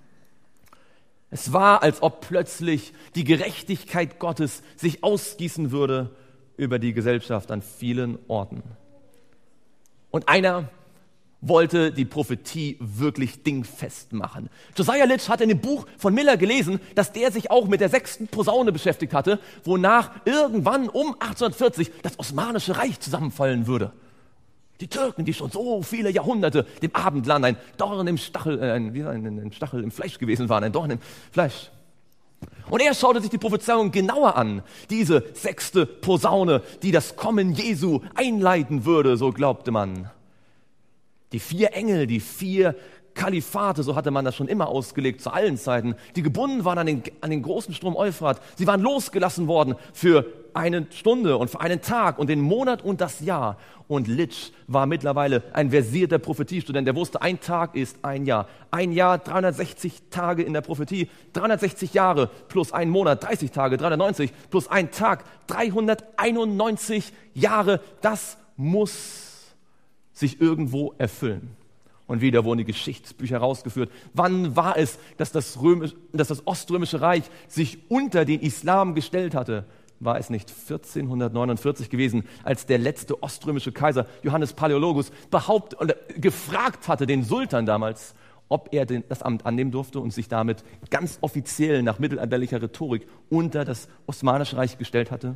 Es war, als ob plötzlich die Gerechtigkeit Gottes sich ausgießen würde über die Gesellschaft an vielen Orten. Und einer wollte die Prophetie wirklich dingfest machen. Josiah Litch hat in dem Buch von Miller gelesen, dass der sich auch mit der 6. Posaune beschäftigt hatte, wonach irgendwann um 1840 das Osmanische Reich zusammenfallen würde. Die Türken, die schon so viele Jahrhunderte dem Abendland ein Dorn im Stachel, ein Stachel im Fleisch gewesen waren, ein Dorn im Fleisch. Und er schaute sich die Prophezeiung genauer an, diese 6. Posaune, die das Kommen Jesu einleiten würde, so glaubte man. Die 4 Engel, die 4 Kalifate, so hatte man das schon immer ausgelegt, zu allen Zeiten, die gebunden waren an den großen Strom Euphrat. Sie waren losgelassen worden für eine Stunde und für einen Tag und den Monat und das Jahr. Und Litsch war mittlerweile ein versierter Prophethiestudent, der wusste, ein Tag ist ein Jahr. Ein Jahr, 360 Tage in der Prophetie, 360 Jahre plus ein Monat, 30 Tage, 390 plus ein Tag, 391 Jahre. Das muss sich irgendwo erfüllen. Und wieder wurden die Geschichtsbücher herausgeführt. Wann war es, dass das Oströmische Reich sich unter den Islam gestellt hatte? War es nicht 1449 gewesen, als der letzte oströmische Kaiser Johannes Paläologus gefragt hatte, den Sultan damals, ob er das Amt annehmen durfte und sich damit ganz offiziell nach mittelalterlicher Rhetorik unter das Osmanische Reich gestellt hatte?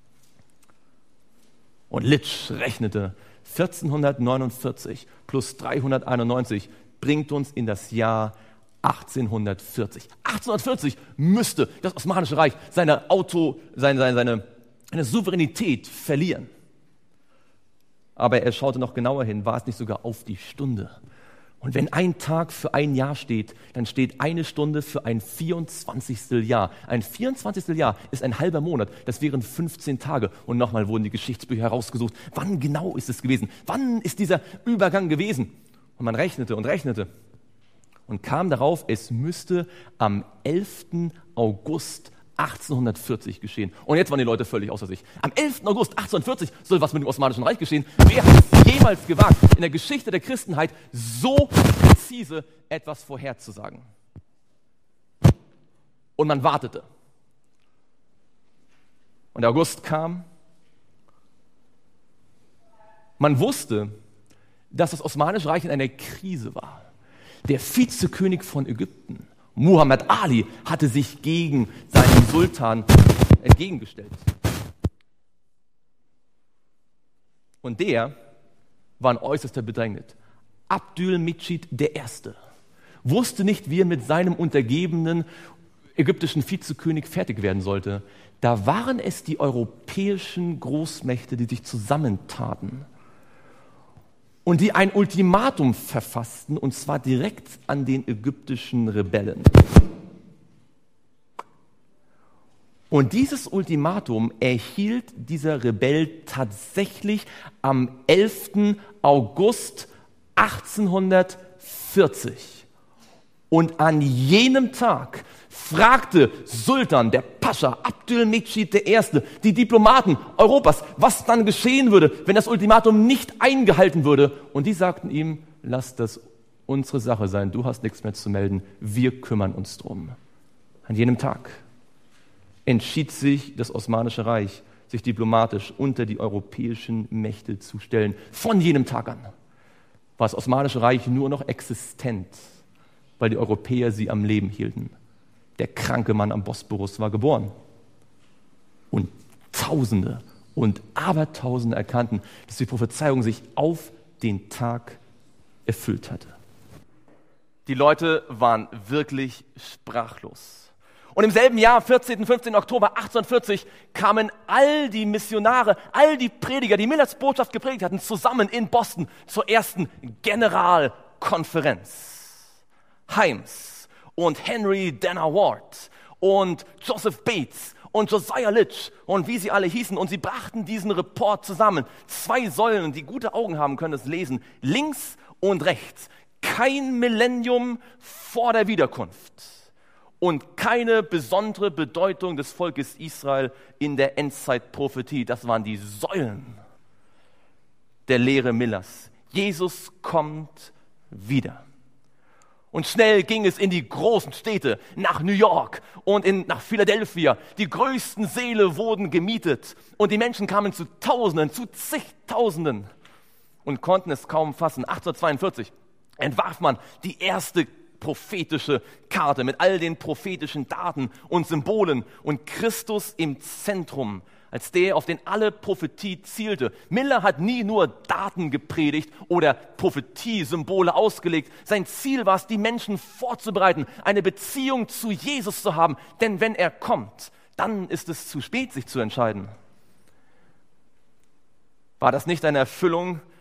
Und Litsch rechnete, 1449 plus 391 bringt uns in das Jahr 1840. 1840 müsste das Osmanische Reich seine Souveränität verlieren. Aber er schaute noch genauer hin, war es nicht sogar auf die Stunde? Und wenn ein Tag für ein Jahr steht, dann steht eine Stunde für ein 24. Jahr. Ein 24. Jahr ist ein halber Monat, das wären 15 Tage. Und nochmal wurden die Geschichtsbücher herausgesucht. Wann genau ist es gewesen? Wann ist dieser Übergang gewesen? Und man rechnete und rechnete und kam darauf, es müsste am 11. August 1840 geschehen. Und jetzt waren die Leute völlig außer sich. Am 11. August 1840 soll was mit dem Osmanischen Reich geschehen. Wer hat es jemals gewagt, in der Geschichte der Christenheit so präzise etwas vorherzusagen? Und man wartete. Und der August kam. Man wusste, dass das Osmanische Reich in einer Krise war. Der Vizekönig von Ägypten, Muhammad Ali, hatte sich gegen seinen Sultan entgegengestellt. Und der war in äußerster Bedrängnis. Abdülmedschid I. wusste nicht, wie er mit seinem untergebenen ägyptischen Vizekönig fertig werden sollte. Da waren es die europäischen Großmächte, die sich zusammentaten und die ein Ultimatum verfassten, und zwar direkt an den ägyptischen Rebellen. Und dieses Ultimatum erhielt dieser Rebell tatsächlich am 11. August 1840. Und an jenem Tag fragte Sultan, der Pascha Abdülmedschid I., die Diplomaten Europas, was dann geschehen würde, wenn das Ultimatum nicht eingehalten würde. Und die sagten ihm, lass das unsere Sache sein, du hast nichts mehr zu melden, wir kümmern uns drum. An jenem Tag entschied sich das Osmanische Reich, sich diplomatisch unter die europäischen Mächte zu stellen. Von jenem Tag an war das Osmanische Reich nur noch existent, weil die Europäer sie am Leben hielten. Der kranke Mann am Bosporus war geboren. Und Tausende und Abertausende erkannten, dass die Prophezeiung sich auf den Tag erfüllt hatte. Die Leute waren wirklich sprachlos. Und im selben Jahr, 14. und 15. Oktober 1840, kamen all die Missionare, all die Prediger, die Millers Botschaft gepredigt hatten, zusammen in Boston zur ersten Generalkonferenz. Himes und Henry Dana Ward und Joseph Bates und Josiah Litch und wie sie alle hießen. Und sie brachten diesen Report zusammen. 2 Säulen, die gute Augen haben, können es lesen. Links und rechts. Kein Millennium vor der Wiederkunft. Und keine besondere Bedeutung des Volkes Israel in der Endzeitprophetie. Das waren die Säulen der Lehre Millers. Jesus kommt wieder. Und schnell ging es in die großen Städte, nach New York und nach Philadelphia. Die größten Säle wurden gemietet und die Menschen kamen zu Tausenden, zu zigtausenden und konnten es kaum fassen. 1842 entwarf man die erste prophetische Karte mit all den prophetischen Daten und Symbolen und Christus im Zentrum, als der, auf den alle Prophetie zielte. Miller hat nie nur Daten gepredigt oder Prophetiesymbole ausgelegt. Sein Ziel war es, die Menschen vorzubereiten, eine Beziehung zu Jesus zu haben. Denn wenn er kommt, dann ist es zu spät, sich zu entscheiden. War das nicht eine Erfüllung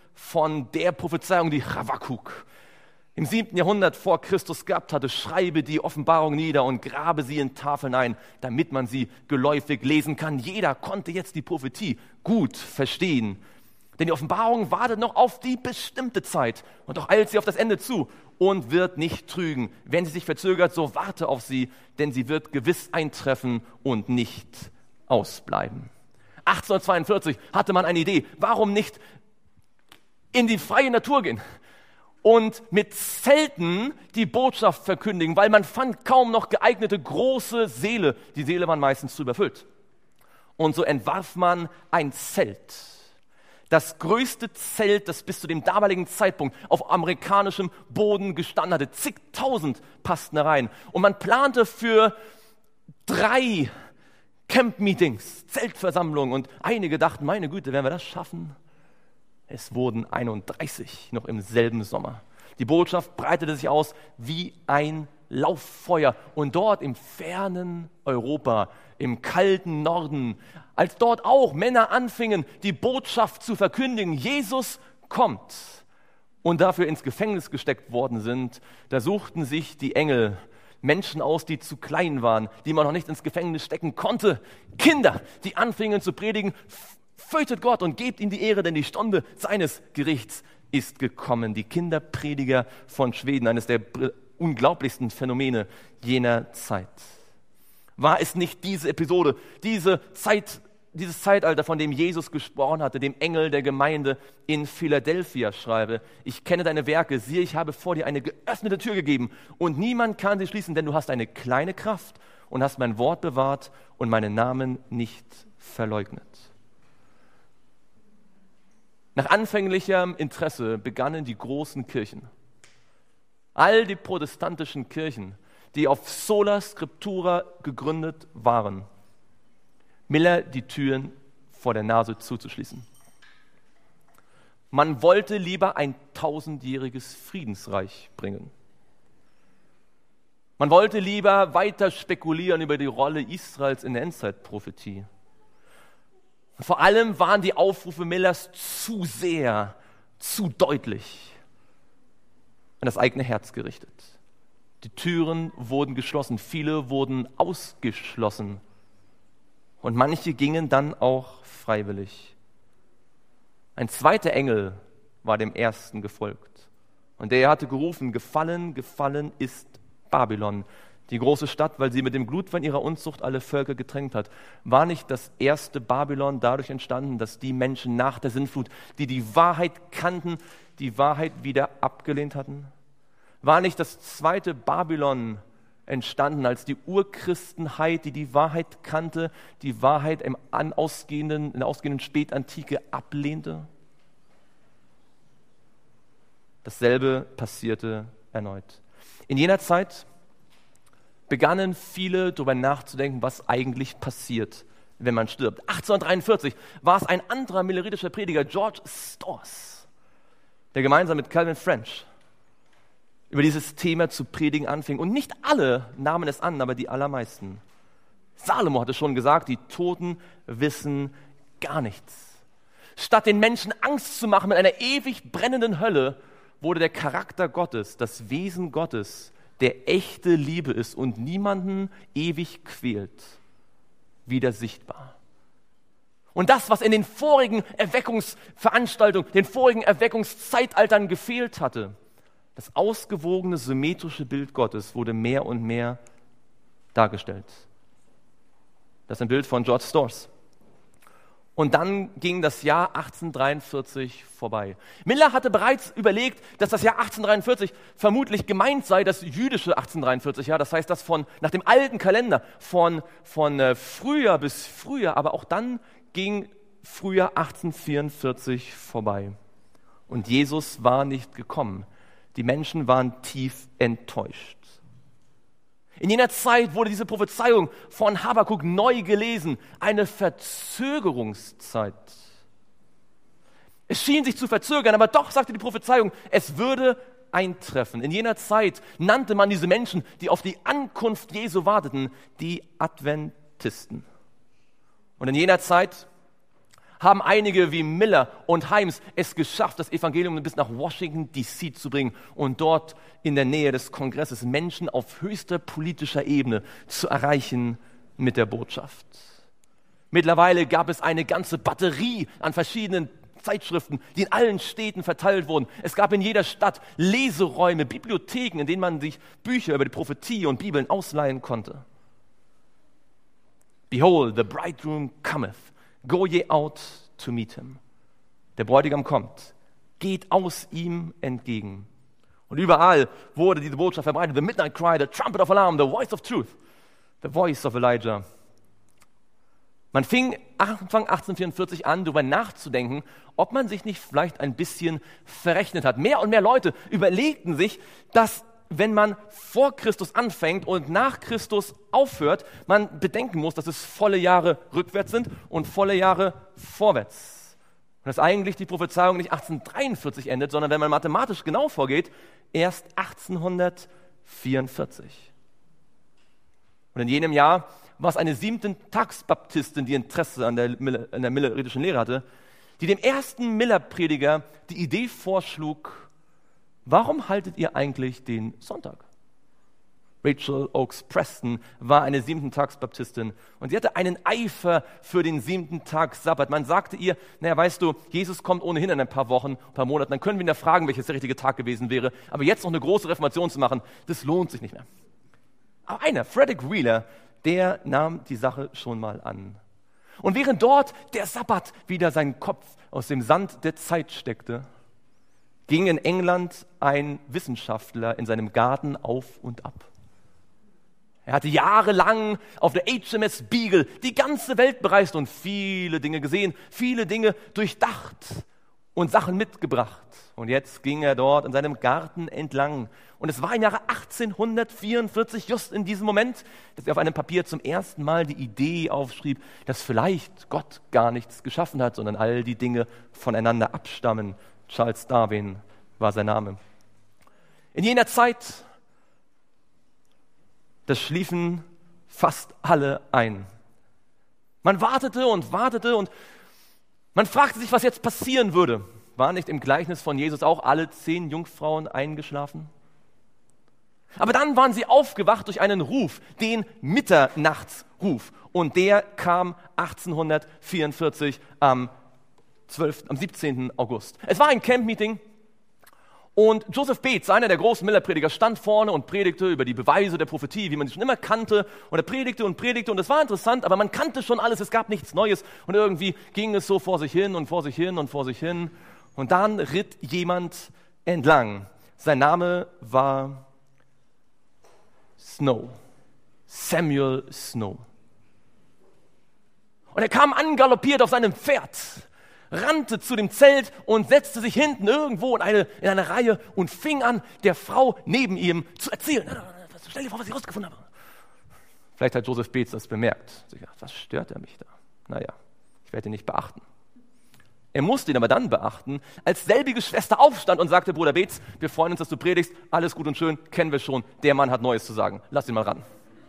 von der Prophezeiung, die Habakuk im 7. Jahrhundert vor Christus gehabt hatte. Schreibe die Offenbarung nieder und grabe sie in Tafeln ein, damit man sie geläufig lesen kann. Jeder konnte jetzt die Prophetie gut verstehen. Denn die Offenbarung wartet noch auf die bestimmte Zeit und doch eilt sie auf das Ende zu und wird nicht trügen. Wenn sie sich verzögert, so warte auf sie, denn sie wird gewiss eintreffen und nicht ausbleiben. 1842 hatte man eine Idee. Warum nicht in die freie Natur gehen und mit Zelten die Botschaft verkündigen? Weil man fand kaum noch geeignete große Säle. Die Säle waren meistens zu überfüllt. Und so entwarf man ein Zelt. Das größte Zelt, das bis zu dem damaligen Zeitpunkt auf amerikanischem Boden gestanden hatte. Zigtausend passten da rein. Und man plante für 3 Camp-Meetings, Zeltversammlungen. Und einige dachten, meine Güte, werden wir das schaffen? Es wurden 31 noch im selben Sommer. Die Botschaft breitete sich aus wie ein Lauffeuer. Und dort im fernen Europa, im kalten Norden, als dort auch Männer anfingen, die Botschaft zu verkündigen, Jesus kommt, und dafür ins Gefängnis gesteckt worden sind, da suchten sich die Engel Menschen aus, die zu klein waren, die man noch nicht ins Gefängnis stecken konnte. Kinder, die anfingen zu predigen, fürchtet Gott und gebt ihm die Ehre, denn die Stunde seines Gerichts ist gekommen. Die Kinderprediger von Schweden, eines der unglaublichsten Phänomene jener Zeit. War es nicht diese Episode, dieses Zeitalter, von dem Jesus gesprochen hatte, dem Engel der Gemeinde in Philadelphia schreibe: Ich kenne deine Werke, siehe, ich habe vor dir eine geöffnete Tür gegeben und niemand kann sie schließen, denn du hast eine kleine Kraft und hast mein Wort bewahrt und meinen Namen nicht verleugnet. Nach anfänglichem Interesse begannen die großen Kirchen, all die protestantischen Kirchen, die auf Sola Scriptura gegründet waren, Miller die Türen vor der Nase zuzuschließen. Man wollte lieber ein 1000-jähriges Friedensreich bringen. Man wollte lieber weiter spekulieren über die Rolle Israels in der Endzeitprophetie. Vor allem waren die Aufrufe Millers zu sehr, zu deutlich an das eigene Herz gerichtet. Die Türen wurden geschlossen, viele wurden ausgeschlossen und manche gingen dann auch freiwillig. Ein zweiter Engel war dem ersten gefolgt und der hatte gerufen: Gefallen, gefallen ist Babylon, die große Stadt, weil sie mit dem Glutwein ihrer Unzucht alle Völker getränkt hat. War nicht das erste Babylon dadurch entstanden, dass die Menschen nach der Sintflut, die die Wahrheit kannten, die Wahrheit wieder abgelehnt hatten? War nicht das zweite Babylon entstanden, als die Urchristenheit, die die Wahrheit kannte, die Wahrheit in der ausgehenden Spätantike ablehnte? Dasselbe passierte erneut. In jener Zeit begannen viele darüber nachzudenken, was eigentlich passiert, wenn man stirbt. 1843 war es ein anderer milleritischer Prediger, George Storrs, der gemeinsam mit Calvin French über dieses Thema zu predigen anfing. Und nicht alle nahmen es an, aber die allermeisten. Salomo hatte schon gesagt, die Toten wissen gar nichts. Statt den Menschen Angst zu machen mit einer ewig brennenden Hölle, wurde der Charakter Gottes, das Wesen Gottes, der echte Liebe ist und niemanden ewig quält, wieder sichtbar. Und das, was in den vorigen Erweckungsveranstaltungen, den vorigen Erweckungszeitaltern gefehlt hatte, das ausgewogene, symmetrische Bild Gottes, wurde mehr und mehr dargestellt. Das ist ein Bild von George Storrs. Und dann ging das Jahr 1843 vorbei. Miller hatte bereits überlegt, dass das Jahr 1843 vermutlich gemeint sei, das jüdische 1843 Jahr, das heißt das nach dem alten Kalender von Frühjahr bis Frühjahr, aber auch dann ging Frühjahr 1844 vorbei. Und Jesus war nicht gekommen. Die Menschen waren tief enttäuscht. In jener Zeit wurde diese Prophezeiung von Habakuk neu gelesen, eine Verzögerungszeit. Es schien sich zu verzögern, aber doch sagte die Prophezeiung, es würde eintreffen. In jener Zeit nannte man diese Menschen, die auf die Ankunft Jesu warteten, die Adventisten. Und in jener Zeit haben einige wie Miller und Himes es geschafft, das Evangelium bis nach Washington D.C. zu bringen und dort in der Nähe des Kongresses Menschen auf höchster politischer Ebene zu erreichen mit der Botschaft. Mittlerweile gab es eine ganze Batterie an verschiedenen Zeitschriften, die in allen Städten verteilt wurden. Es gab in jeder Stadt Leseräume, Bibliotheken, in denen man sich Bücher über die Prophetie und Bibeln ausleihen konnte. Behold, the bridegroom cometh. Go ye out to meet him. Der Bräutigam kommt. Geht aus ihm entgegen. Und überall wurde diese Botschaft verbreitet. The midnight cry, the trumpet of alarm, the voice of truth, the voice of Elijah. Man fing Anfang 1844 an, darüber nachzudenken, ob man sich nicht vielleicht ein bisschen verrechnet hat. Mehr und mehr Leute überlegten sich, dass wenn man vor Christus anfängt und nach Christus aufhört, man bedenken muss, dass es volle Jahre rückwärts sind und volle Jahre vorwärts. Und dass eigentlich die Prophezeiung nicht 1843 endet, sondern wenn man mathematisch genau vorgeht, erst 1844. Und in jenem Jahr war es eine 7-Tags-Baptistin, die Interesse an der milleritischen Lehre hatte, die dem ersten Miller-Prediger die Idee vorschlug: Warum haltet ihr eigentlich den Sonntag? Rachel Oakes Preston war eine 7-Tags-Baptistin und sie hatte einen Eifer für den 7-Tags-Sabbat. Man sagte ihr, naja, weißt du, Jesus kommt ohnehin in ein paar Wochen, ein paar Monaten, dann können wir ihn ja fragen, welches der richtige Tag gewesen wäre. Aber jetzt noch eine große Reformation zu machen, das lohnt sich nicht mehr. Aber einer, Frederick Wheeler, der nahm die Sache schon mal an. Und während dort der Sabbat wieder seinen Kopf aus dem Sand der Zeit steckte, ging in England ein Wissenschaftler in seinem Garten auf und ab. Er hatte jahrelang auf der HMS Beagle die ganze Welt bereist und viele Dinge gesehen, viele Dinge durchdacht und Sachen mitgebracht. Und jetzt ging er dort in seinem Garten entlang. Und es war im Jahre 1844, just in diesem Moment, dass er auf einem Papier zum ersten Mal die Idee aufschrieb, dass vielleicht Gott gar nichts geschaffen hat, sondern all die Dinge voneinander abstammen. Charles Darwin war sein Name. In jener Zeit, da schliefen fast alle ein. Man wartete und man fragte sich, was jetzt passieren würde. War nicht im Gleichnis von Jesus auch alle 10 Jungfrauen eingeschlafen? Aber dann waren sie aufgewacht durch einen Ruf, den Mitternachtsruf. Und der kam 1844 am 17. August. Es war ein Camp-Meeting und Joseph Bates, einer der großen Miller-Prediger, stand vorne und predigte über die Beweise der Prophetie, wie man sie schon immer kannte. Und er predigte und es war interessant, aber man kannte schon alles, es gab nichts Neues. Und irgendwie ging es so vor sich hin und vor sich hin und vor sich hin. Und dann ritt jemand entlang. Sein Name war Snow, Samuel Snow. Und er kam angaloppiert auf seinem Pferd, rannte zu dem Zelt und setzte sich hinten irgendwo in eine Reihe und fing an, der Frau neben ihm zu erzählen. Stell dir vor, was ich rausgefunden habe. Vielleicht hat Joseph Bates das bemerkt. Was stört er mich da? Naja, ich werde ihn nicht beachten. Er musste ihn aber dann beachten, als selbige Schwester aufstand und sagte: Bruder Bates, wir freuen uns, dass du predigst, alles gut und schön, kennen wir schon, der Mann hat Neues zu sagen, lass ihn mal ran.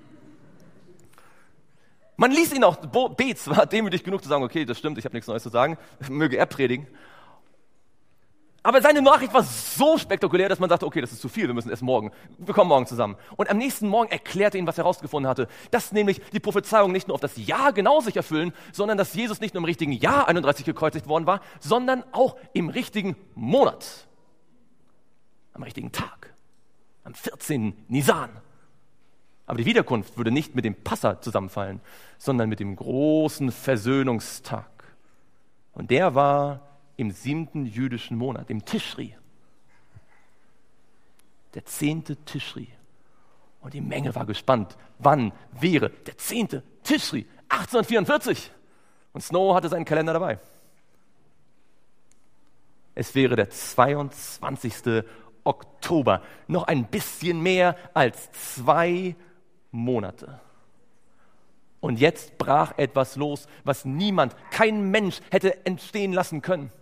Man ließ ihn auch, Bates war demütig genug zu sagen: Okay, das stimmt, ich habe nichts Neues zu sagen, möge er predigen. Aber seine Nachricht war so spektakulär, dass man sagte: Okay, das ist zu viel, wir kommen morgen zusammen. Und am nächsten Morgen erklärte ihn, was er herausgefunden hatte, dass nämlich die Prophezeiung nicht nur auf das Jahr genau sich erfüllen, sondern dass Jesus nicht nur im richtigen Jahr 31 gekreuzigt worden war, sondern auch im richtigen Monat, am richtigen Tag, am 14. Nisan. Aber die Wiederkunft würde nicht mit dem Passa zusammenfallen, sondern mit dem großen Versöhnungstag. Und der war im 7. jüdischen Monat, im Tischri. Der 10. Tischri. Und die Menge war gespannt, wann wäre der 10. Tischri? 1844. Und Snow hatte seinen Kalender dabei. Es wäre der 22. Oktober. Noch ein bisschen mehr als 2 Monate. Und jetzt brach etwas los, was kein Mensch hätte entstehen lassen können.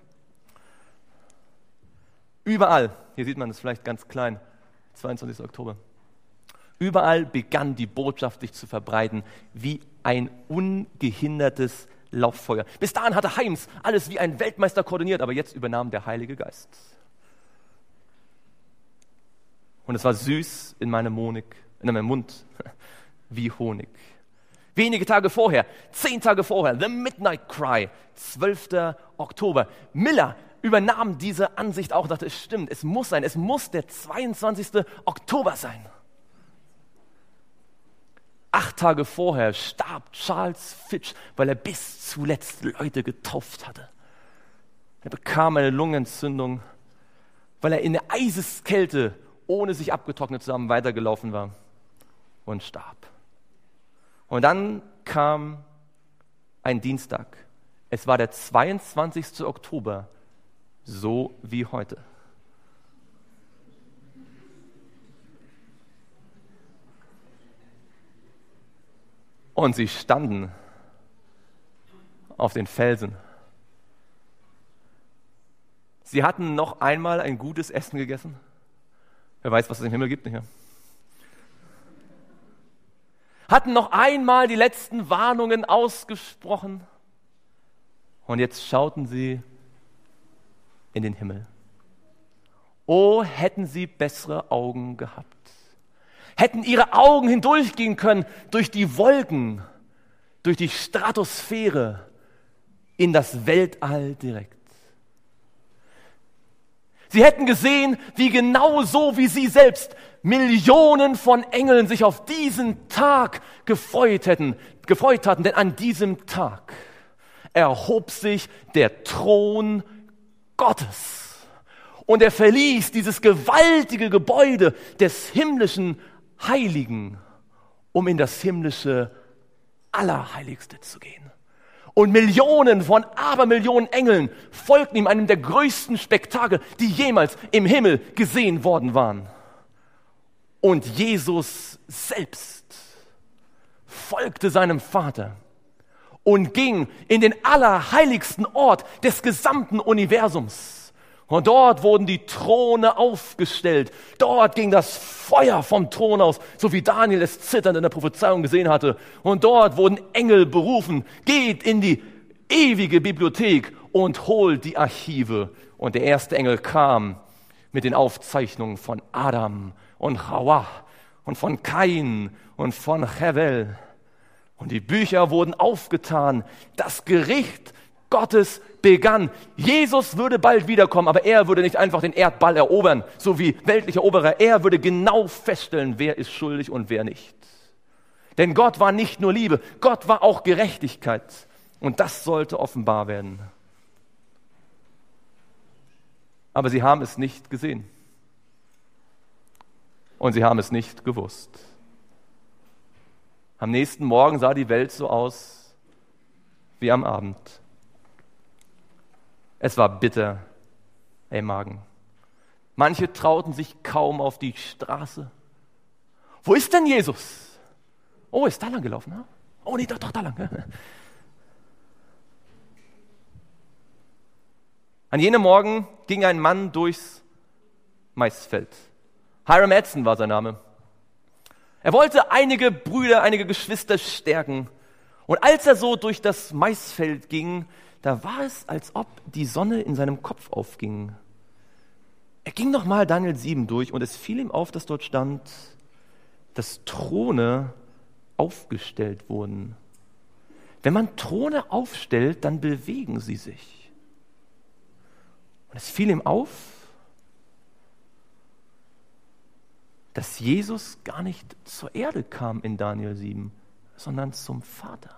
Überall, hier sieht man es vielleicht ganz klein, 22. Oktober. Überall begann die Botschaft sich zu verbreiten wie ein ungehindertes Lauffeuer. Bis dahin hatte Heims alles wie ein Weltmeister koordiniert, aber jetzt übernahm der Heilige Geist. Und es war süß in meinem Mund wie Honig. Wenige Tage vorher, 10 Tage vorher, The Midnight Cry, 12. Oktober. Miller übernahm diese Ansicht auch und dachte, es stimmt, es muss sein, es muss der 22. Oktober sein. 8 Tage vorher starb Charles Fitch, weil er bis zuletzt Leute getauft hatte. Er bekam eine Lungenentzündung, weil er in der Eiseskälte, ohne sich abgetrocknet zu haben, weitergelaufen war und starb. Und dann kam ein Dienstag. Es war der 22. Oktober, so wie heute. Und sie standen auf den Felsen. Sie hatten noch einmal ein gutes Essen gegessen. Wer weiß, was es im Himmel gibt, nicht mehr? Hatten noch einmal die letzten Warnungen ausgesprochen. Und jetzt schauten sie in den Himmel. Oh, hätten sie bessere Augen gehabt. Hätten ihre Augen hindurchgehen können durch die Wolken, durch die Stratosphäre, in das Weltall direkt. Sie hätten gesehen, wie genauso wie sie selbst Millionen von Engeln sich auf diesen Tag gefreut hatten, denn an diesem Tag erhob sich der Thron Gottes und er verließ dieses gewaltige Gebäude des himmlischen Heiligen, um in das himmlische Allerheiligste zu gehen. Und Millionen von Abermillionen Engeln folgten ihm, einem der größten Spektakel, die jemals im Himmel gesehen worden waren. Und Jesus selbst folgte seinem Vater und ging in den allerheiligsten Ort des gesamten Universums. Und dort wurden die Throne aufgestellt. Dort ging das Feuer vom Thron aus, so wie Daniel es zitternd in der Prophezeiung gesehen hatte. Und dort wurden Engel berufen, geht in die ewige Bibliothek und holt die Archive. Und der erste Engel kam mit den Aufzeichnungen von Adam und Hawa und von Kain und von Hevel. Und die Bücher wurden aufgetan. Das Gericht Gottes begann. Jesus würde bald wiederkommen, aber er würde nicht einfach den Erdball erobern, so wie weltliche Eroberer. Er würde genau feststellen, wer ist schuldig und wer nicht. Denn Gott war nicht nur Liebe, Gott war auch Gerechtigkeit. Und das sollte offenbar werden. Aber sie haben es nicht gesehen. Und sie haben es nicht gewusst. Am nächsten Morgen sah die Welt so aus wie am Abend. Es war bitter im Magen. Manche trauten sich kaum auf die Straße. Wo ist denn Jesus? Oh, ist da lang gelaufen? Ne? Oh nee, doch da lang. An jenem Morgen ging ein Mann durchs Maisfeld. Hiram Edson war sein Name. Er wollte einige Brüder, einige Geschwister stärken. Und als er so durch das Maisfeld ging, da war es, als ob die Sonne in seinem Kopf aufging. Er ging nochmal Daniel 7 durch und es fiel ihm auf, dass dort stand, dass Throne aufgestellt wurden. Wenn man Throne aufstellt, dann bewegen sie sich. Und es fiel ihm auf, dass Jesus gar nicht zur Erde kam in Daniel 7, sondern zum Vater.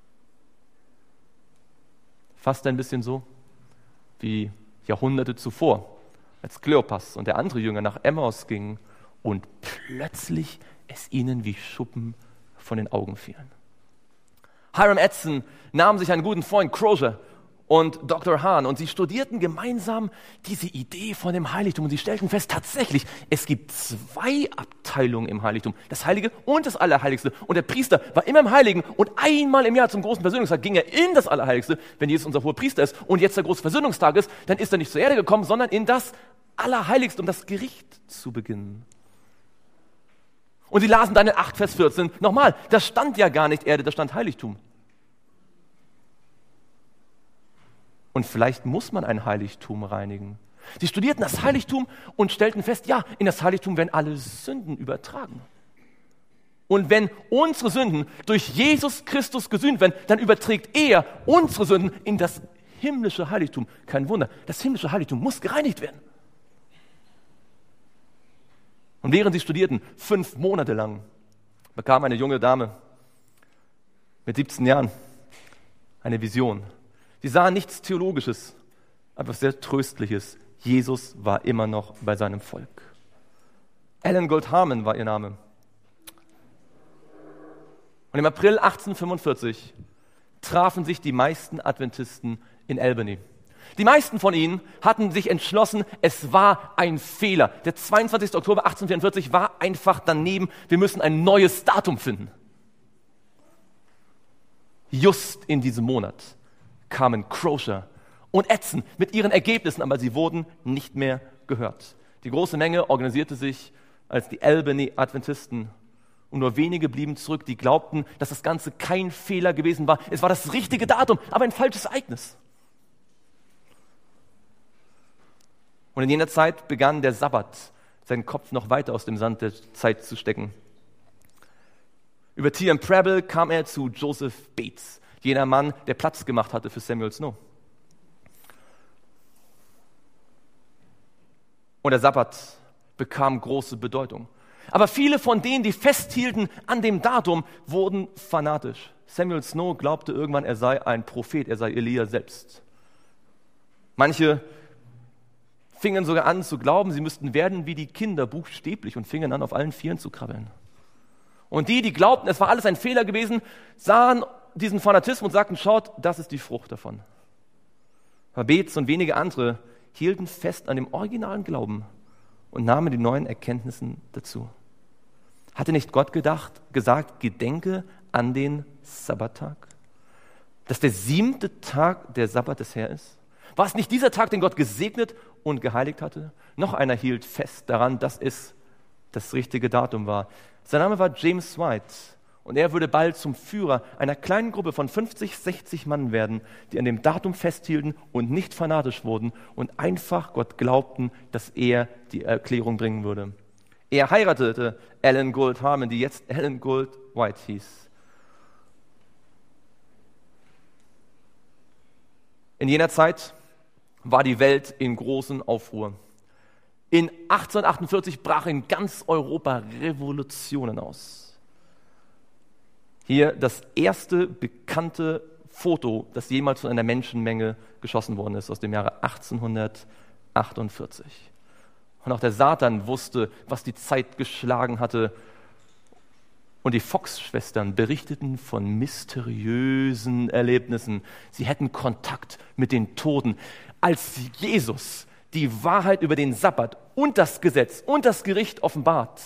Fast ein bisschen so wie Jahrhunderte zuvor, als Kleopas und der andere Jünger nach Emmaus gingen und plötzlich es ihnen wie Schuppen von den Augen fielen. Hiram Edson nahm sich einen guten Freund, Crozier, und Dr. Hahn, und sie studierten gemeinsam diese Idee von dem Heiligtum. Und sie stellten fest, tatsächlich, es gibt 2 Abteilungen im Heiligtum, das Heilige und das Allerheiligste. Und der Priester war immer im Heiligen und einmal im Jahr zum großen Versöhnungstag ging er in das Allerheiligste, wenn Jesus unser hoher Priester ist und jetzt der große Versöhnungstag ist, dann ist er nicht zur Erde gekommen, sondern in das Allerheiligste, um das Gericht zu beginnen. Und sie lasen Daniel 8, Vers 14, nochmal, da stand ja gar nicht Erde, da stand Heiligtum. Und vielleicht muss man ein Heiligtum reinigen. Sie studierten das Heiligtum und stellten fest, ja, in das Heiligtum werden alle Sünden übertragen. Und wenn unsere Sünden durch Jesus Christus gesühnt werden, dann überträgt er unsere Sünden in das himmlische Heiligtum. Kein Wunder, das himmlische Heiligtum muss gereinigt werden. Und während sie studierten, 5 Monate lang, bekam eine junge Dame mit 17 Jahren eine Vision. Sie sah nichts Theologisches, aber sehr Tröstliches. Jesus war immer noch bei seinem Volk. Ellen Gold Harmon war ihr Name. Und im April 1845 trafen sich die meisten Adventisten in Albany. Die meisten von ihnen hatten sich entschlossen, es war ein Fehler. Der 22. Oktober 1844 war einfach daneben. Wir müssen ein neues Datum finden. Just in diesem Monat kamen Crosier und Edson mit ihren Ergebnissen, aber sie wurden nicht mehr gehört. Die große Menge organisierte sich als die Albany Adventisten und nur wenige blieben zurück, die glaubten, dass das Ganze kein Fehler gewesen war. Es war das richtige Datum, aber ein falsches Ereignis. Und in jener Zeit begann der Sabbat, seinen Kopf noch weiter aus dem Sand der Zeit zu stecken. Über T.M. Preble kam er zu Joseph Bates, jener Mann, der Platz gemacht hatte für Samuel Snow. Und der Sabbat bekam große Bedeutung. Aber viele von denen, die festhielten an dem Datum, wurden fanatisch. Samuel Snow glaubte irgendwann, er sei ein Prophet, er sei Elia selbst. Manche fingen sogar an zu glauben, sie müssten werden wie die Kinder, buchstäblich, und fingen an, auf allen Vieren zu krabbeln. Und die glaubten, es war alles ein Fehler gewesen, sahen diesen Fanatismus und sagten, schaut, das ist die Frucht davon. Aber Bates und wenige andere hielten fest an dem originalen Glauben und nahmen die neuen Erkenntnissen dazu. Hatte nicht Gott gesagt, gedenke an den Sabbattag? Dass der 7. Tag der Sabbat des Herrn ist? War es nicht dieser Tag, den Gott gesegnet und geheiligt hatte? Noch einer hielt fest daran, dass es das richtige Datum war. Sein Name war James White und er würde bald zum Führer einer kleinen Gruppe von 50, 60 Mann werden, die an dem Datum festhielten und nicht fanatisch wurden und einfach Gott glaubten, dass er die Erklärung bringen würde. Er heiratete Ellen Gold Harmon, die jetzt Ellen Gold White hieß. In jener Zeit war die Welt in großen Aufruhr. In 1848 brachen in ganz Europa Revolutionen aus. Hier das erste bekannte Foto, das jemals von einer Menschenmenge geschossen worden ist, aus dem Jahre 1848. Und auch der Satan wusste, was die Zeit geschlagen hatte. Und die Fox-Schwestern berichteten von mysteriösen Erlebnissen. Sie hätten Kontakt mit den Toten. Als Jesus die Wahrheit über den Sabbat und das Gesetz und das Gericht offenbart,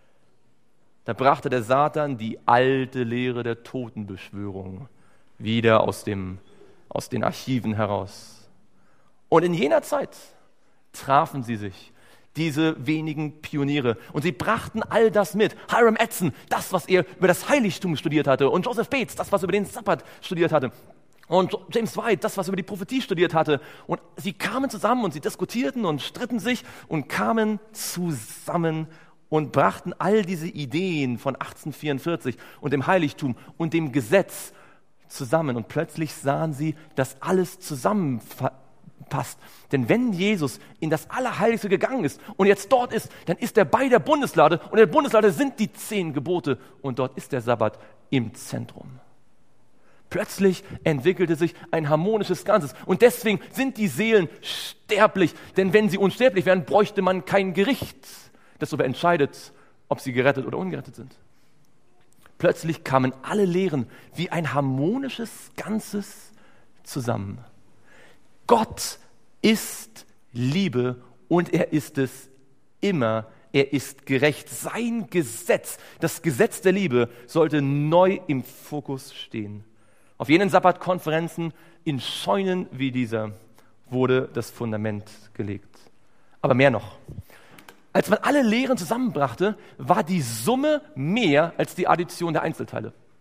da brachte der Satan die alte Lehre der Totenbeschwörung wieder aus den Archiven heraus. Und in jener Zeit trafen sie sich, diese wenigen Pioniere, und sie brachten all das mit. Hiram Edson, das, was er über das Heiligtum studiert hatte, und Joseph Bates, das, was er über den Sabbat studiert hatte, und James White, das, was er über die Prophetie studiert hatte. Und sie kamen zusammen und sie diskutierten und stritten sich und kamen zusammen und brachten all diese Ideen von 1844 und dem Heiligtum und dem Gesetz zusammen. Und plötzlich sahen sie, dass alles zusammenpasst. Denn wenn Jesus in das Allerheiligste gegangen ist und jetzt dort ist, dann ist er bei der Bundeslade. Und in der Bundeslade sind die 10 Gebote. Und dort ist der Sabbat im Zentrum. Plötzlich entwickelte sich ein harmonisches Ganzes. Und deswegen sind die Seelen sterblich. Denn wenn sie unsterblich wären, bräuchte man kein Gericht, das darüber entscheidet, ob sie gerettet oder ungerettet sind. Plötzlich kamen alle Lehren wie ein harmonisches Ganzes zusammen. Gott ist Liebe und er ist es immer. Er ist gerecht. Sein Gesetz, das Gesetz der Liebe, sollte neu im Fokus stehen. Auf jenen Sabbatkonferenzen in Scheunen wie dieser wurde das Fundament gelegt. Aber mehr noch. Als man alle Lehren zusammenbrachte, war die Summe mehr als die Addition der Einzelteile.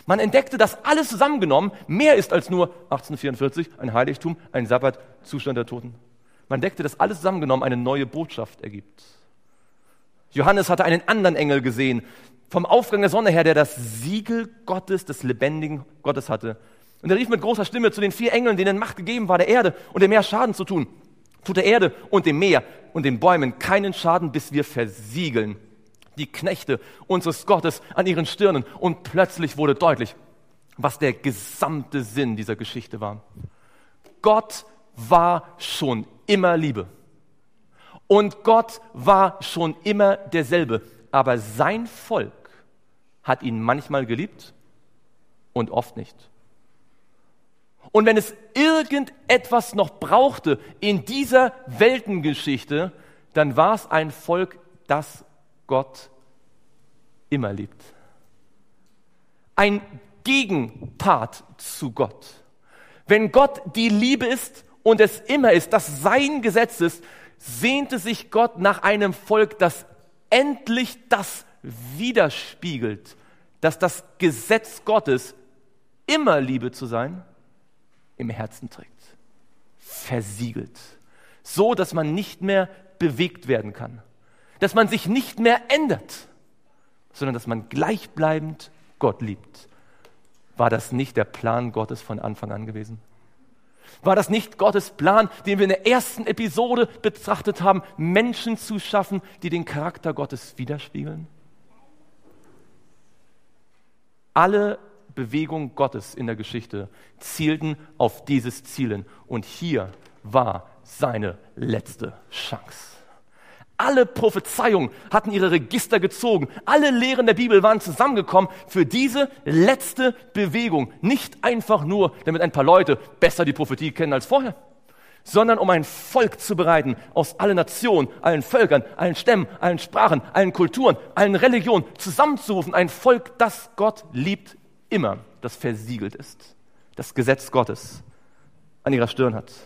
Man entdeckte, dass alles zusammengenommen mehr ist als nur 1844, ein Heiligtum, ein Sabbat, Zustand der Toten. Man entdeckte, dass alles zusammengenommen eine neue Botschaft ergibt. Johannes hatte einen anderen Engel gesehen, vom Aufgang der Sonne her, der das Siegel Gottes, des lebendigen Gottes hatte. Und er rief mit großer Stimme zu den 4 Engeln, denen Macht gegeben war, der Erde und dem Meer Schaden zu tun. Tut der Erde und dem Meer und den Bäumen keinen Schaden, bis wir versiegeln die Knechte unseres Gottes an ihren Stirnen. Und plötzlich wurde deutlich, was der gesamte Sinn dieser Geschichte war. Gott war schon immer Liebe. Und Gott war schon immer derselbe. Aber sein Volk hat ihn manchmal geliebt und oft nicht. Und wenn es irgendetwas noch brauchte in dieser Weltengeschichte, dann war es ein Volk, das Gott immer liebt. Ein Gegenpart zu Gott. Wenn Gott die Liebe ist und es immer ist, das sein Gesetz ist, sehnte sich Gott nach einem Volk, das endlich das widerspiegelt, dass das Gesetz Gottes, immer Liebe zu sein, im Herzen trägt. Versiegelt. So, dass man nicht mehr bewegt werden kann. Dass man sich nicht mehr ändert, sondern dass man gleichbleibend Gott liebt. War das nicht der Plan Gottes von Anfang an gewesen? War das nicht Gottes Plan, den wir in der ersten Episode betrachtet haben, Menschen zu schaffen, die den Charakter Gottes widerspiegeln? Alle Bewegungen Gottes in der Geschichte zielten auf dieses Zielen. Und hier war seine letzte Chance. Alle Prophezeiungen hatten ihre Register gezogen. Alle Lehren der Bibel waren zusammengekommen für diese letzte Bewegung. Nicht einfach nur, damit ein paar Leute besser die Prophetie kennen als vorher, sondern um ein Volk zu bereiten aus allen Nationen, allen Völkern, allen Stämmen, allen Sprachen, allen Kulturen, allen Religionen zusammenzurufen. Ein Volk, das Gott liebt, immer, das versiegelt ist, das Gesetz Gottes an ihrer Stirn hat.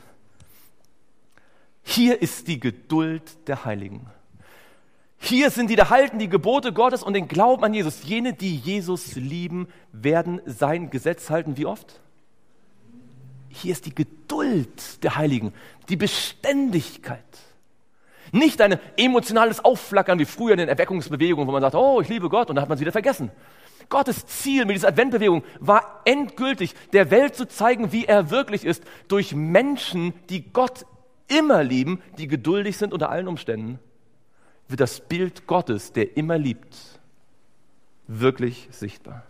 Hier ist die Geduld der Heiligen. Hier sind die, da halten die Gebote Gottes und den Glauben an Jesus. Jene, die Jesus lieben, werden sein Gesetz halten. Wie oft? Hier ist die Geduld der Heiligen, die Beständigkeit. Nicht ein emotionales Aufflackern wie früher in den Erweckungsbewegungen, wo man sagt, oh, ich liebe Gott, und dann hat man es wieder vergessen. Gottes Ziel mit dieser Adventbewegung war endgültig, der Welt zu zeigen, wie er wirklich ist, durch Menschen, die Gott immer lieben, die geduldig sind unter allen Umständen, wird das Bild Gottes, der immer liebt, wirklich sichtbar.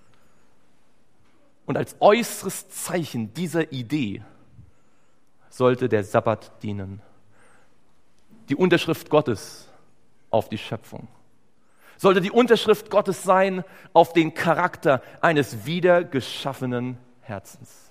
Und als äußeres Zeichen dieser Idee sollte der Sabbat dienen. Die Unterschrift Gottes auf die Schöpfung. Sollte die Unterschrift Gottes sein auf den Charakter eines wiedergeschaffenen Herzens.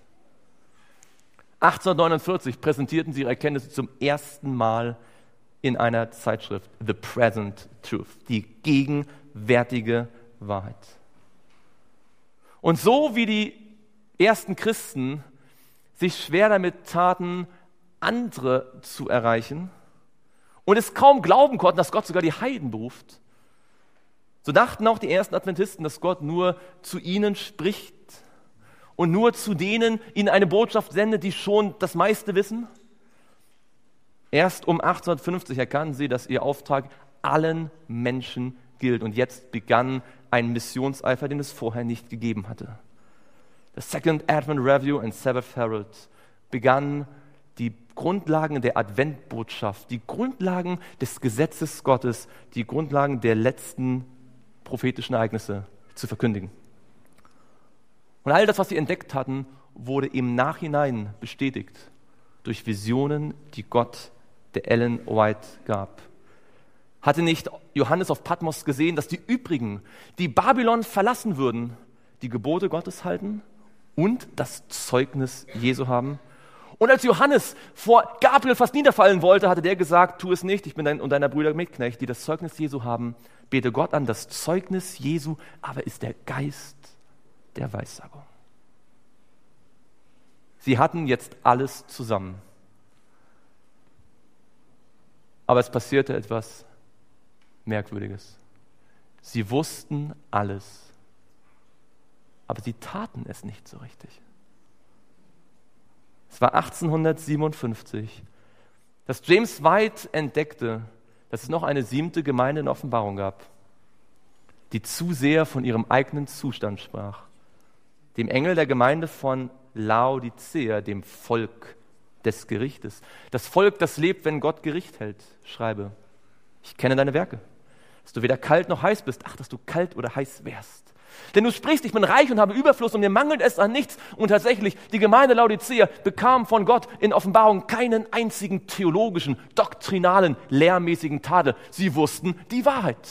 1849 präsentierten sie ihre Erkenntnisse zum ersten Mal in einer Zeitschrift, The Present Truth, die gegenwärtige Wahrheit. Und so wie die ersten Christen sich schwer damit taten, andere zu erreichen und es kaum glauben konnten, dass Gott sogar die Heiden beruft, so dachten auch die ersten Adventisten, dass Gott nur zu ihnen spricht und nur zu denen ihnen eine Botschaft sendet, die schon das meiste wissen. Erst um 1850 erkannten sie, dass ihr Auftrag allen Menschen gilt. Und jetzt begann ein Missionseifer, den es vorher nicht gegeben hatte. Das Second Advent Review and Sabbath Herald begann die Grundlagen der Adventbotschaft, die Grundlagen des Gesetzes Gottes, die Grundlagen der letzten prophetischen Ereignisse zu verkündigen. Und all das, was sie entdeckt hatten, wurde im Nachhinein bestätigt durch Visionen, die Gott der Ellen White gab. Hatte nicht Johannes auf Patmos gesehen, dass die übrigen, die Babylon verlassen würden, die Gebote Gottes halten und das Zeugnis Jesu haben? Und als Johannes vor Gabriel fast niederfallen wollte, hatte der gesagt, tu es nicht, ich bin dein und deiner Brüder Mitknecht, die das Zeugnis Jesu haben. Bete Gott an, das Zeugnis Jesu, aber ist der Geist der Weissagung. Sie hatten jetzt alles zusammen. Aber es passierte etwas Merkwürdiges. Sie wussten alles, aber sie taten es nicht so richtig. Es war 1857, dass James White entdeckte, dass es noch eine 7. Gemeinde in Offenbarung gab, die zu sehr von ihrem eigenen Zustand sprach. Dem Engel der Gemeinde von Laodicea, dem Volk des Gerichtes. Das Volk, das lebt, wenn Gott Gericht hält, schreibe: Ich kenne deine Werke, dass du weder kalt noch heiß bist. Ach, dass du kalt oder heiß wärst. Denn du sprichst, ich bin reich und habe Überfluss und mir mangelt es an nichts. Und tatsächlich, die Gemeinde Laodicea bekam von Gott in Offenbarung keinen einzigen theologischen, doktrinalen, lehrmäßigen Tadel. Sie wussten die Wahrheit.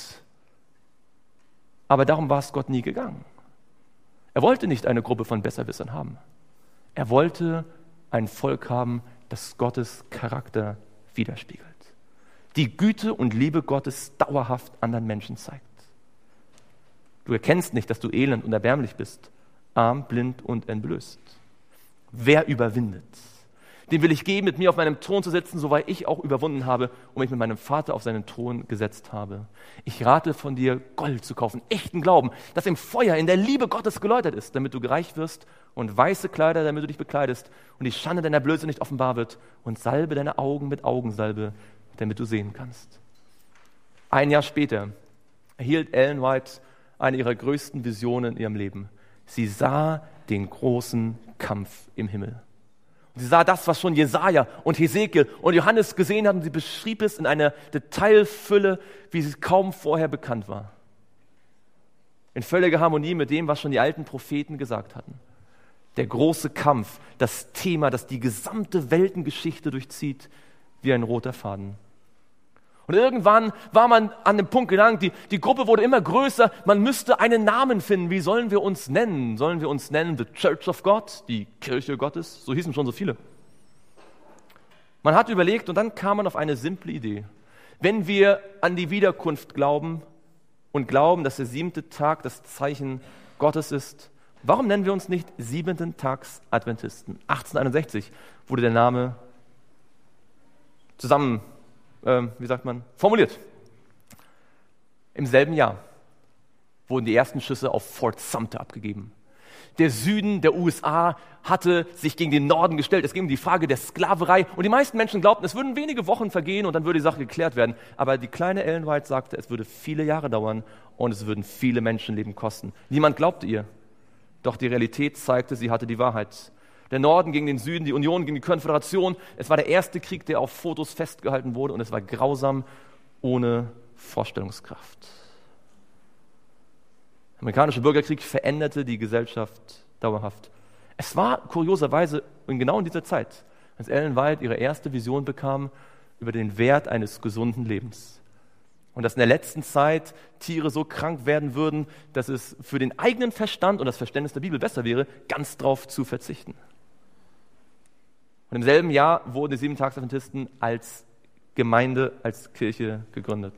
Aber darum war es Gott nie gegangen. Er wollte nicht eine Gruppe von Besserwissern haben. Er wollte ein Volk haben, das Gottes Charakter widerspiegelt. Die Güte und Liebe Gottes dauerhaft anderen Menschen zeigt. Du erkennst nicht, dass du elend und erbärmlich bist, arm, blind und entblößt. Wer überwindet? Den will ich geben, mit mir auf meinem Thron zu sitzen, so weil ich auch überwunden habe und mich mit meinem Vater auf seinen Thron gesetzt habe. Ich rate von dir, Gold zu kaufen, echten Glauben, das im Feuer, in der Liebe Gottes geläutert ist, damit du gereich wirst, und weiße Kleider, damit du dich bekleidest und die Schande deiner Blöße nicht offenbar wird, und salbe deine Augen mit Augensalbe, damit du sehen kannst. Ein Jahr später erhielt Ellen White eine ihrer größten Visionen in ihrem Leben. Sie sah den großen Kampf im Himmel. Und sie sah das, was schon Jesaja und Hesekiel und Johannes gesehen hatten. Sie beschrieb es in einer Detailfülle, wie es kaum vorher bekannt war. In völliger Harmonie mit dem, was schon die alten Propheten gesagt hatten. Der große Kampf, das Thema, das die gesamte Weltengeschichte durchzieht, wie ein roter Faden. Und irgendwann war man an dem Punkt gelangt, die Gruppe wurde immer größer, man müsste einen Namen finden. Wie sollen wir uns nennen? Sollen wir uns nennen The Church of God, die Kirche Gottes? So hießen schon so viele. Man hat überlegt und dann kam man auf eine simple Idee. Wenn wir an die Wiederkunft glauben und glauben, dass der 7. Tag das Zeichen Gottes ist, warum nennen wir uns nicht 7. Tags Adventisten? 1861 wurde der Name formuliert. Im selben Jahr wurden die ersten Schüsse auf Fort Sumter abgegeben. Der Süden der USA hatte sich gegen den Norden gestellt. Es ging um die Frage der Sklaverei. Und die meisten Menschen glaubten, es würden wenige Wochen vergehen und dann würde die Sache geklärt werden. Aber die kleine Ellen White sagte, es würde viele Jahre dauern und es würden viele Menschenleben kosten. Niemand glaubte ihr. Doch die Realität zeigte, sie hatte die Wahrheit. Der Norden gegen den Süden, die Union gegen die Konföderation. Es war der erste Krieg, der auf Fotos festgehalten wurde und es war grausam, ohne Vorstellungskraft. Der amerikanische Bürgerkrieg veränderte die Gesellschaft dauerhaft. Es war kurioserweise genau in dieser Zeit, als Ellen White ihre erste Vision bekam über den Wert eines gesunden Lebens. Und dass in der letzten Zeit Tiere so krank werden würden, dass es für den eigenen Verstand und das Verständnis der Bibel besser wäre, ganz drauf zu verzichten. Und im selben Jahr wurden die 7-Tags-Adventisten als Gemeinde, als Kirche gegründet.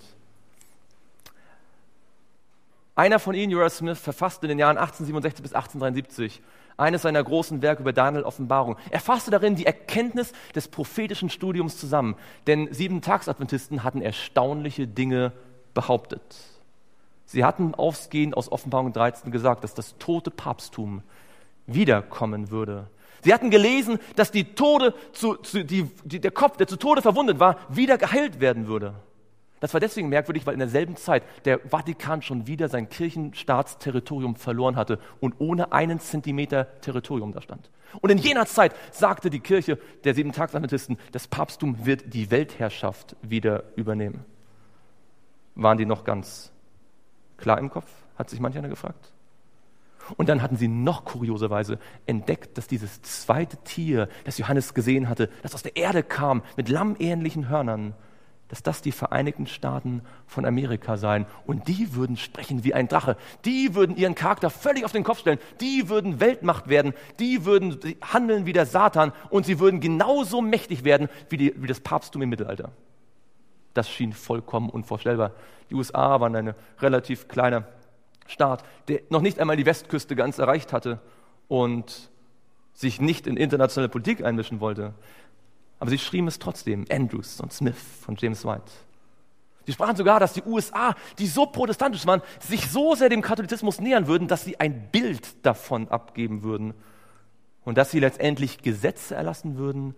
Einer von ihnen, Uriah Smith, verfasste in den Jahren 1867 bis 1873 eines seiner großen Werke über Daniel Offenbarung. Er fasste darin die Erkenntnis des prophetischen Studiums zusammen, denn 7-Tags-Adventisten hatten erstaunliche Dinge behauptet. Sie hatten ausgehend aus Offenbarung 13 gesagt, dass das tote Papsttum wiederkommen würde. Sie hatten gelesen, dass der Kopf, der zu Tode verwundet war, wieder geheilt werden würde. Das war deswegen merkwürdig, weil in derselben Zeit der Vatikan schon wieder sein Kirchenstaatsterritorium verloren hatte und ohne einen Zentimeter Territorium da stand. Und in jener Zeit sagte die Kirche der 7-Tags-Adventisten, das Papsttum wird die Weltherrschaft wieder übernehmen. Waren die noch ganz klar im Kopf? Hat sich manch einer gefragt. Und dann hatten sie noch kurioserweise entdeckt, dass dieses zweite Tier, das Johannes gesehen hatte, das aus der Erde kam, mit lammähnlichen Hörnern, dass das die Vereinigten Staaten von Amerika seien. Und die würden sprechen wie ein Drache. Die würden ihren Charakter völlig auf den Kopf stellen. Die würden Weltmacht werden. Die würden handeln wie der Satan. Und sie würden genauso mächtig werden wie das Papsttum im Mittelalter. Das schien vollkommen unvorstellbar. Die USA waren ein relativ kleiner Staat, der noch nicht einmal die Westküste ganz erreicht hatte und sich nicht in internationale Politik einmischen wollte. Aber sie schrieben es trotzdem, Andrews und Smith von James White. Die sprachen sogar, dass die USA, die so protestantisch waren, sich so sehr dem Katholizismus nähern würden, dass sie ein Bild davon abgeben würden und dass sie letztendlich Gesetze erlassen würden,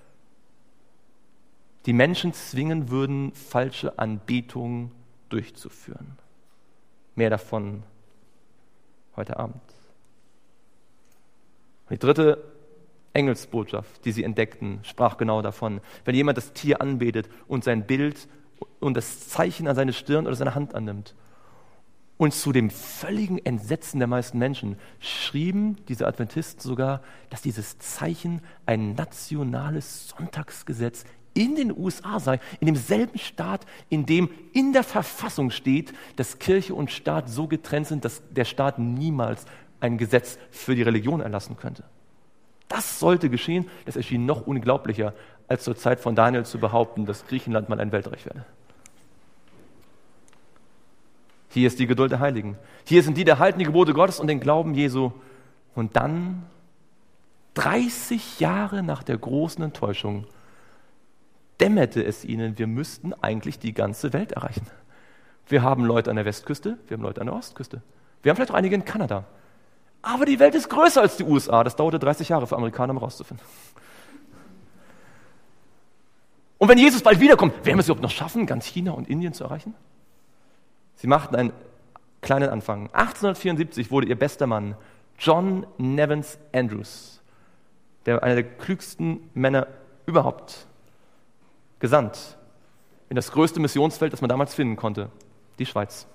die Menschen zwingen würden, falsche Anbetungen durchzuführen. Mehr davon heute Abend. Die dritte Engelsbotschaft, die sie entdeckten, sprach genau davon. Wenn jemand das Tier anbetet und sein Bild und das Zeichen an seine Stirn oder seine Hand annimmt. Und zu dem völligen Entsetzen der meisten Menschen schrieben diese Adventisten sogar, dass dieses Zeichen ein nationales Sonntagsgesetz in den USA sei, in demselben Staat, in dem in der Verfassung steht, dass Kirche und Staat so getrennt sind, dass der Staat niemals ein Gesetz für die Religion erlassen könnte. Das sollte geschehen, das erschien noch unglaublicher, als zur Zeit von Daniel zu behaupten, dass Griechenland mal ein Weltreich werde. Hier ist die Geduld der Heiligen. Hier sind die, die halten die Gebote Gottes und den Glauben Jesu. Und dann, 30 Jahre nach der großen Enttäuschung, dämmerte es ihnen, wir müssten eigentlich die ganze Welt erreichen. Wir haben Leute an der Westküste, wir haben Leute an der Ostküste. Wir haben vielleicht auch einige in Kanada. Aber die Welt ist größer als die USA. Das dauerte 30 Jahre für Amerikaner, um rauszufinden. Und wenn Jesus bald wiederkommt, werden wir es überhaupt noch schaffen, ganz China und Indien zu erreichen? Sie machten einen kleinen Anfang. 1874 wurde ihr bester Mann, John Nevins Andrews, einer der klügsten Männer überhaupt, gesandt in das größte Missionsfeld, das man damals finden konnte, die Schweiz.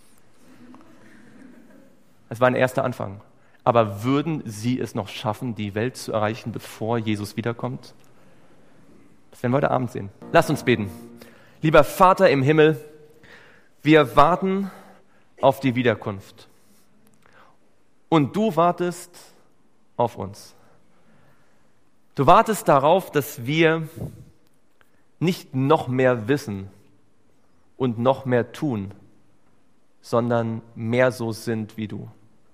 Es war ein erster Anfang. Aber würden sie es noch schaffen, die Welt zu erreichen, bevor Jesus wiederkommt? Das werden wir heute Abend sehen. Lasst uns beten. Lieber Vater im Himmel, wir warten auf die Wiederkunft. Und du wartest auf uns. Du wartest darauf, dass wir nicht noch mehr wissen und noch mehr tun, sondern mehr so sind wie du.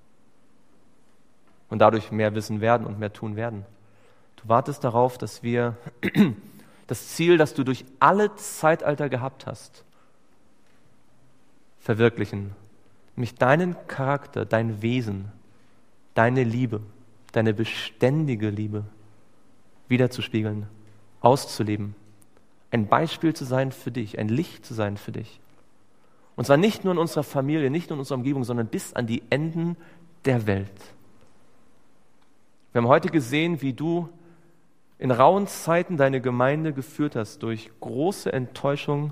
Und dadurch mehr wissen werden und mehr tun werden. Du wartest darauf, dass wir das Ziel, das du durch alle Zeitalter gehabt hast, verwirklichen. Nämlich deinen Charakter, dein Wesen, deine Liebe, deine beständige Liebe wiederzuspiegeln, auszuleben. Ein Beispiel zu sein für dich, ein Licht zu sein für dich. Und zwar nicht nur in unserer Familie, nicht nur in unserer Umgebung, sondern bis an die Enden der Welt. Wir haben heute gesehen, wie du in rauen Zeiten deine Gemeinde geführt hast, durch große Enttäuschung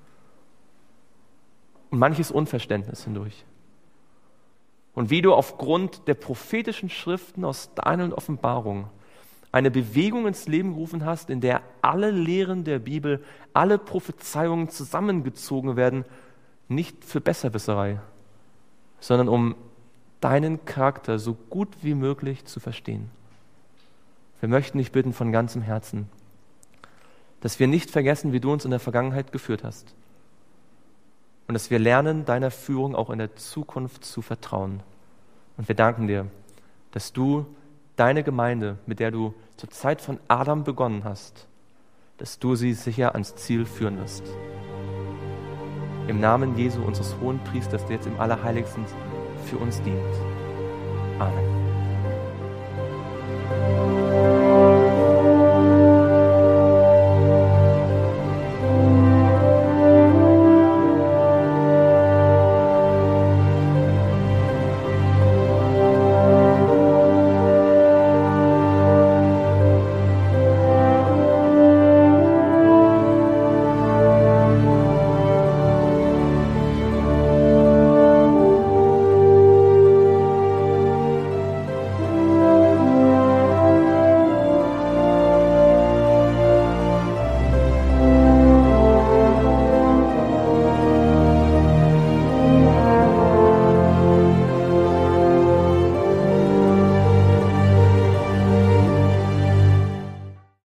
und manches Unverständnis hindurch. Und wie du aufgrund der prophetischen Schriften aus Daniel und Offenbarung eine Bewegung ins Leben gerufen hast, in der alle Lehren der Bibel, alle Prophezeiungen zusammengezogen werden, nicht für Besserwisserei, sondern um deinen Charakter so gut wie möglich zu verstehen. Wir möchten dich bitten von ganzem Herzen, dass wir nicht vergessen, wie du uns in der Vergangenheit geführt hast und dass wir lernen, deiner Führung auch in der Zukunft zu vertrauen. Und wir danken dir, dass du deine Gemeinde, mit der du zur Zeit von Adam begonnen hast, dass du sie sicher ans Ziel führen wirst. Im Namen Jesu, unseres Hohenpriesters, der jetzt im Allerheiligsten für uns dient. Amen.